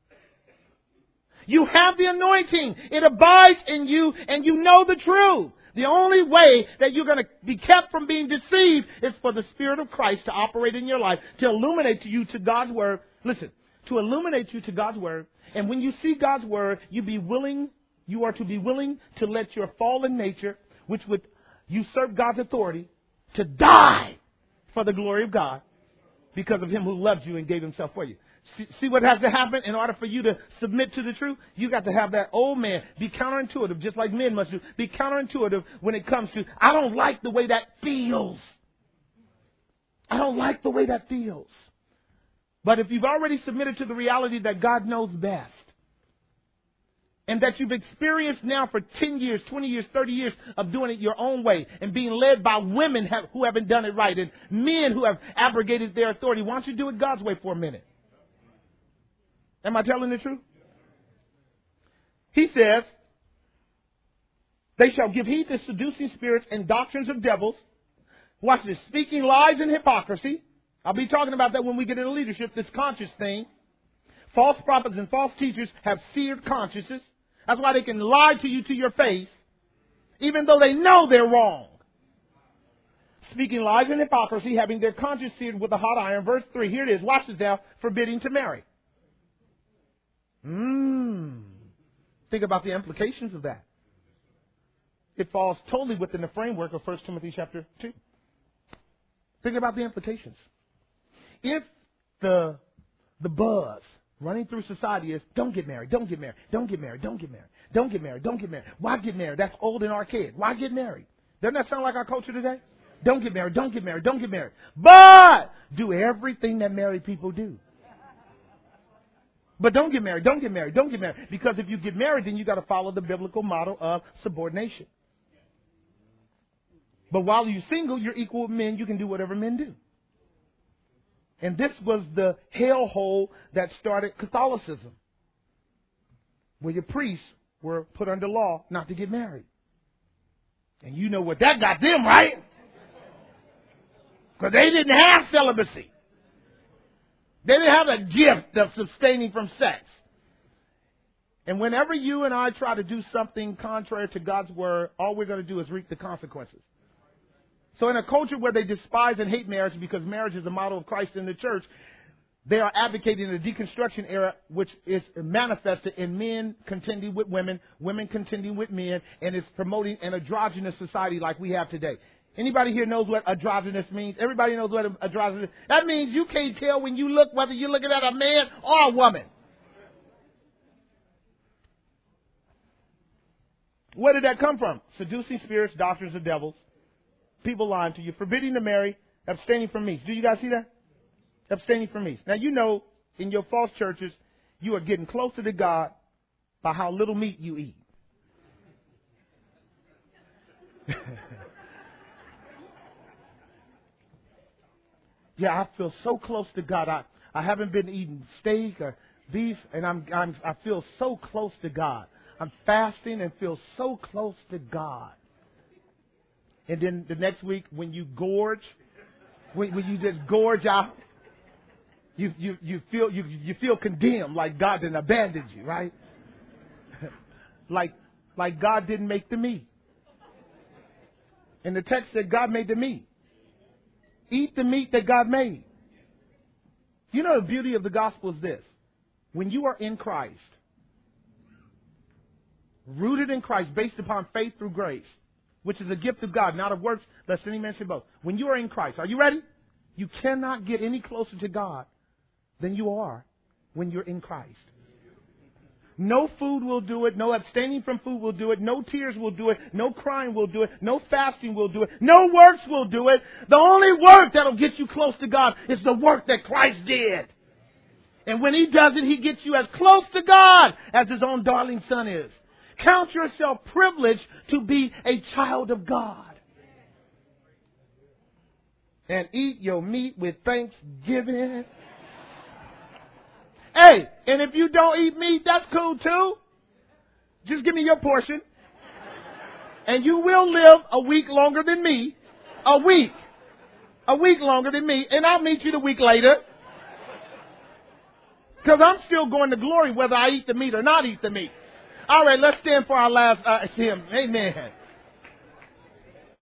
Speaker 1: You have the anointing. It abides in you, and you know the truth. The only way that you're going to be kept from being deceived is for the Spirit of Christ to operate in your life, to illuminate to you to God's Word. Listen, to illuminate you to God's Word. And when you see God's Word, you be willing, you are to be willing to let your fallen nature, which would usurp God's authority, to die for the glory of God because of Him who loved you and gave Himself for you. See, see what has to happen in order for you to submit to the truth? You got to have that old man be counterintuitive, just like men must do. Be counterintuitive when it comes to, I don't like the way that feels. I don't like the way that feels. But if you've already submitted to the reality that God knows best, and that you've experienced now for ten years, twenty years, thirty years of doing it your own way and being led by women have, who haven't done it right and men who have abrogated their authority, why don't you do it God's way for a minute? Am I telling the truth? He says, they shall give heed to seducing spirits and doctrines of devils. Watch this. Speaking lies and hypocrisy. I'll be talking about that when we get into leadership, this conscious thing. False prophets and false teachers have seared consciences. That's why they can lie to you to your face, even though they know they're wrong. Speaking lies and hypocrisy, having their conscience seared with a hot iron. Verse three, here it is. Watch this now. Forbidding to marry. Mmm. Think about the implications of that. It falls totally within the framework of First Timothy chapter two. Think about the implications. If the the buzz running through society is, don't get married, don't get married, don't get married, don't get married, don't get married, don't get married. Why get married? That's old and archaic. Why get married? Doesn't that sound like our culture today? Don't get married, don't get married, don't get married. But do everything that married people do. But don't get married, don't get married, don't get married. Because if you get married, then you got to follow the biblical model of subordination. But while you're single, you're equal with men. You can do whatever men do. And this was the hellhole that started Catholicism, where your priests were put under law not to get married. And you know what that got them, right? Because they didn't have celibacy. They didn't have a gift of abstaining from sex. And whenever you and I try to do something contrary to God's word, all we're going to do is reap the consequences. So in a culture where they despise and hate marriage because marriage is the model of Christ in the church, they are advocating a deconstruction era, which is manifested in men contending with women, women contending with men, and it's promoting an androgynous society like we have today. Anybody here knows what androgynous means? Everybody knows what androgynous. That means you can't tell when you look whether you're looking at a man or a woman. Where did that come from? Seducing spirits, doctrines of devils, people lying to you, forbidding to marry, abstaining from meats. Do you guys see that? Abstaining from meats. Now, you know, in your false churches, you are getting closer to God by how little meat you eat. Yeah, I feel so close to God. I, I haven't been eating steak or beef, and I'm, I'm I feel so close to God. I'm fasting and feel so close to God. And then the next week, when you gorge, when, when you just gorge out, you you you feel you you feel condemned, like God didn't abandon you, right? like like God didn't make the meat. And the text said God made the meat. Eat the meat that God made. You know, the beauty of the gospel is this. When you are in Christ, rooted in Christ, based upon faith through grace, which is a gift of God, not of works, lest any man should boast. When you are in Christ, are you ready? You cannot get any closer to God than you are when you're in Christ. No food will do it. No abstaining from food will do it. No tears will do it. No crying will do it. No fasting will do it. No works will do it. The only work that'll get you close to God is the work that Christ did. And when He does it, He gets you as close to God as His own darling Son is. Count yourself privileged to be a child of God. And eat your meat with thanksgiving. Hey, and if you don't eat meat, that's cool too. Just give me your portion. And you will live a week longer than me. A week. A week longer than me. And I'll meet you the week later. Because I'm still going to glory whether I eat the meat or not eat the meat. All right, let's stand for our last uh, hymn. Amen.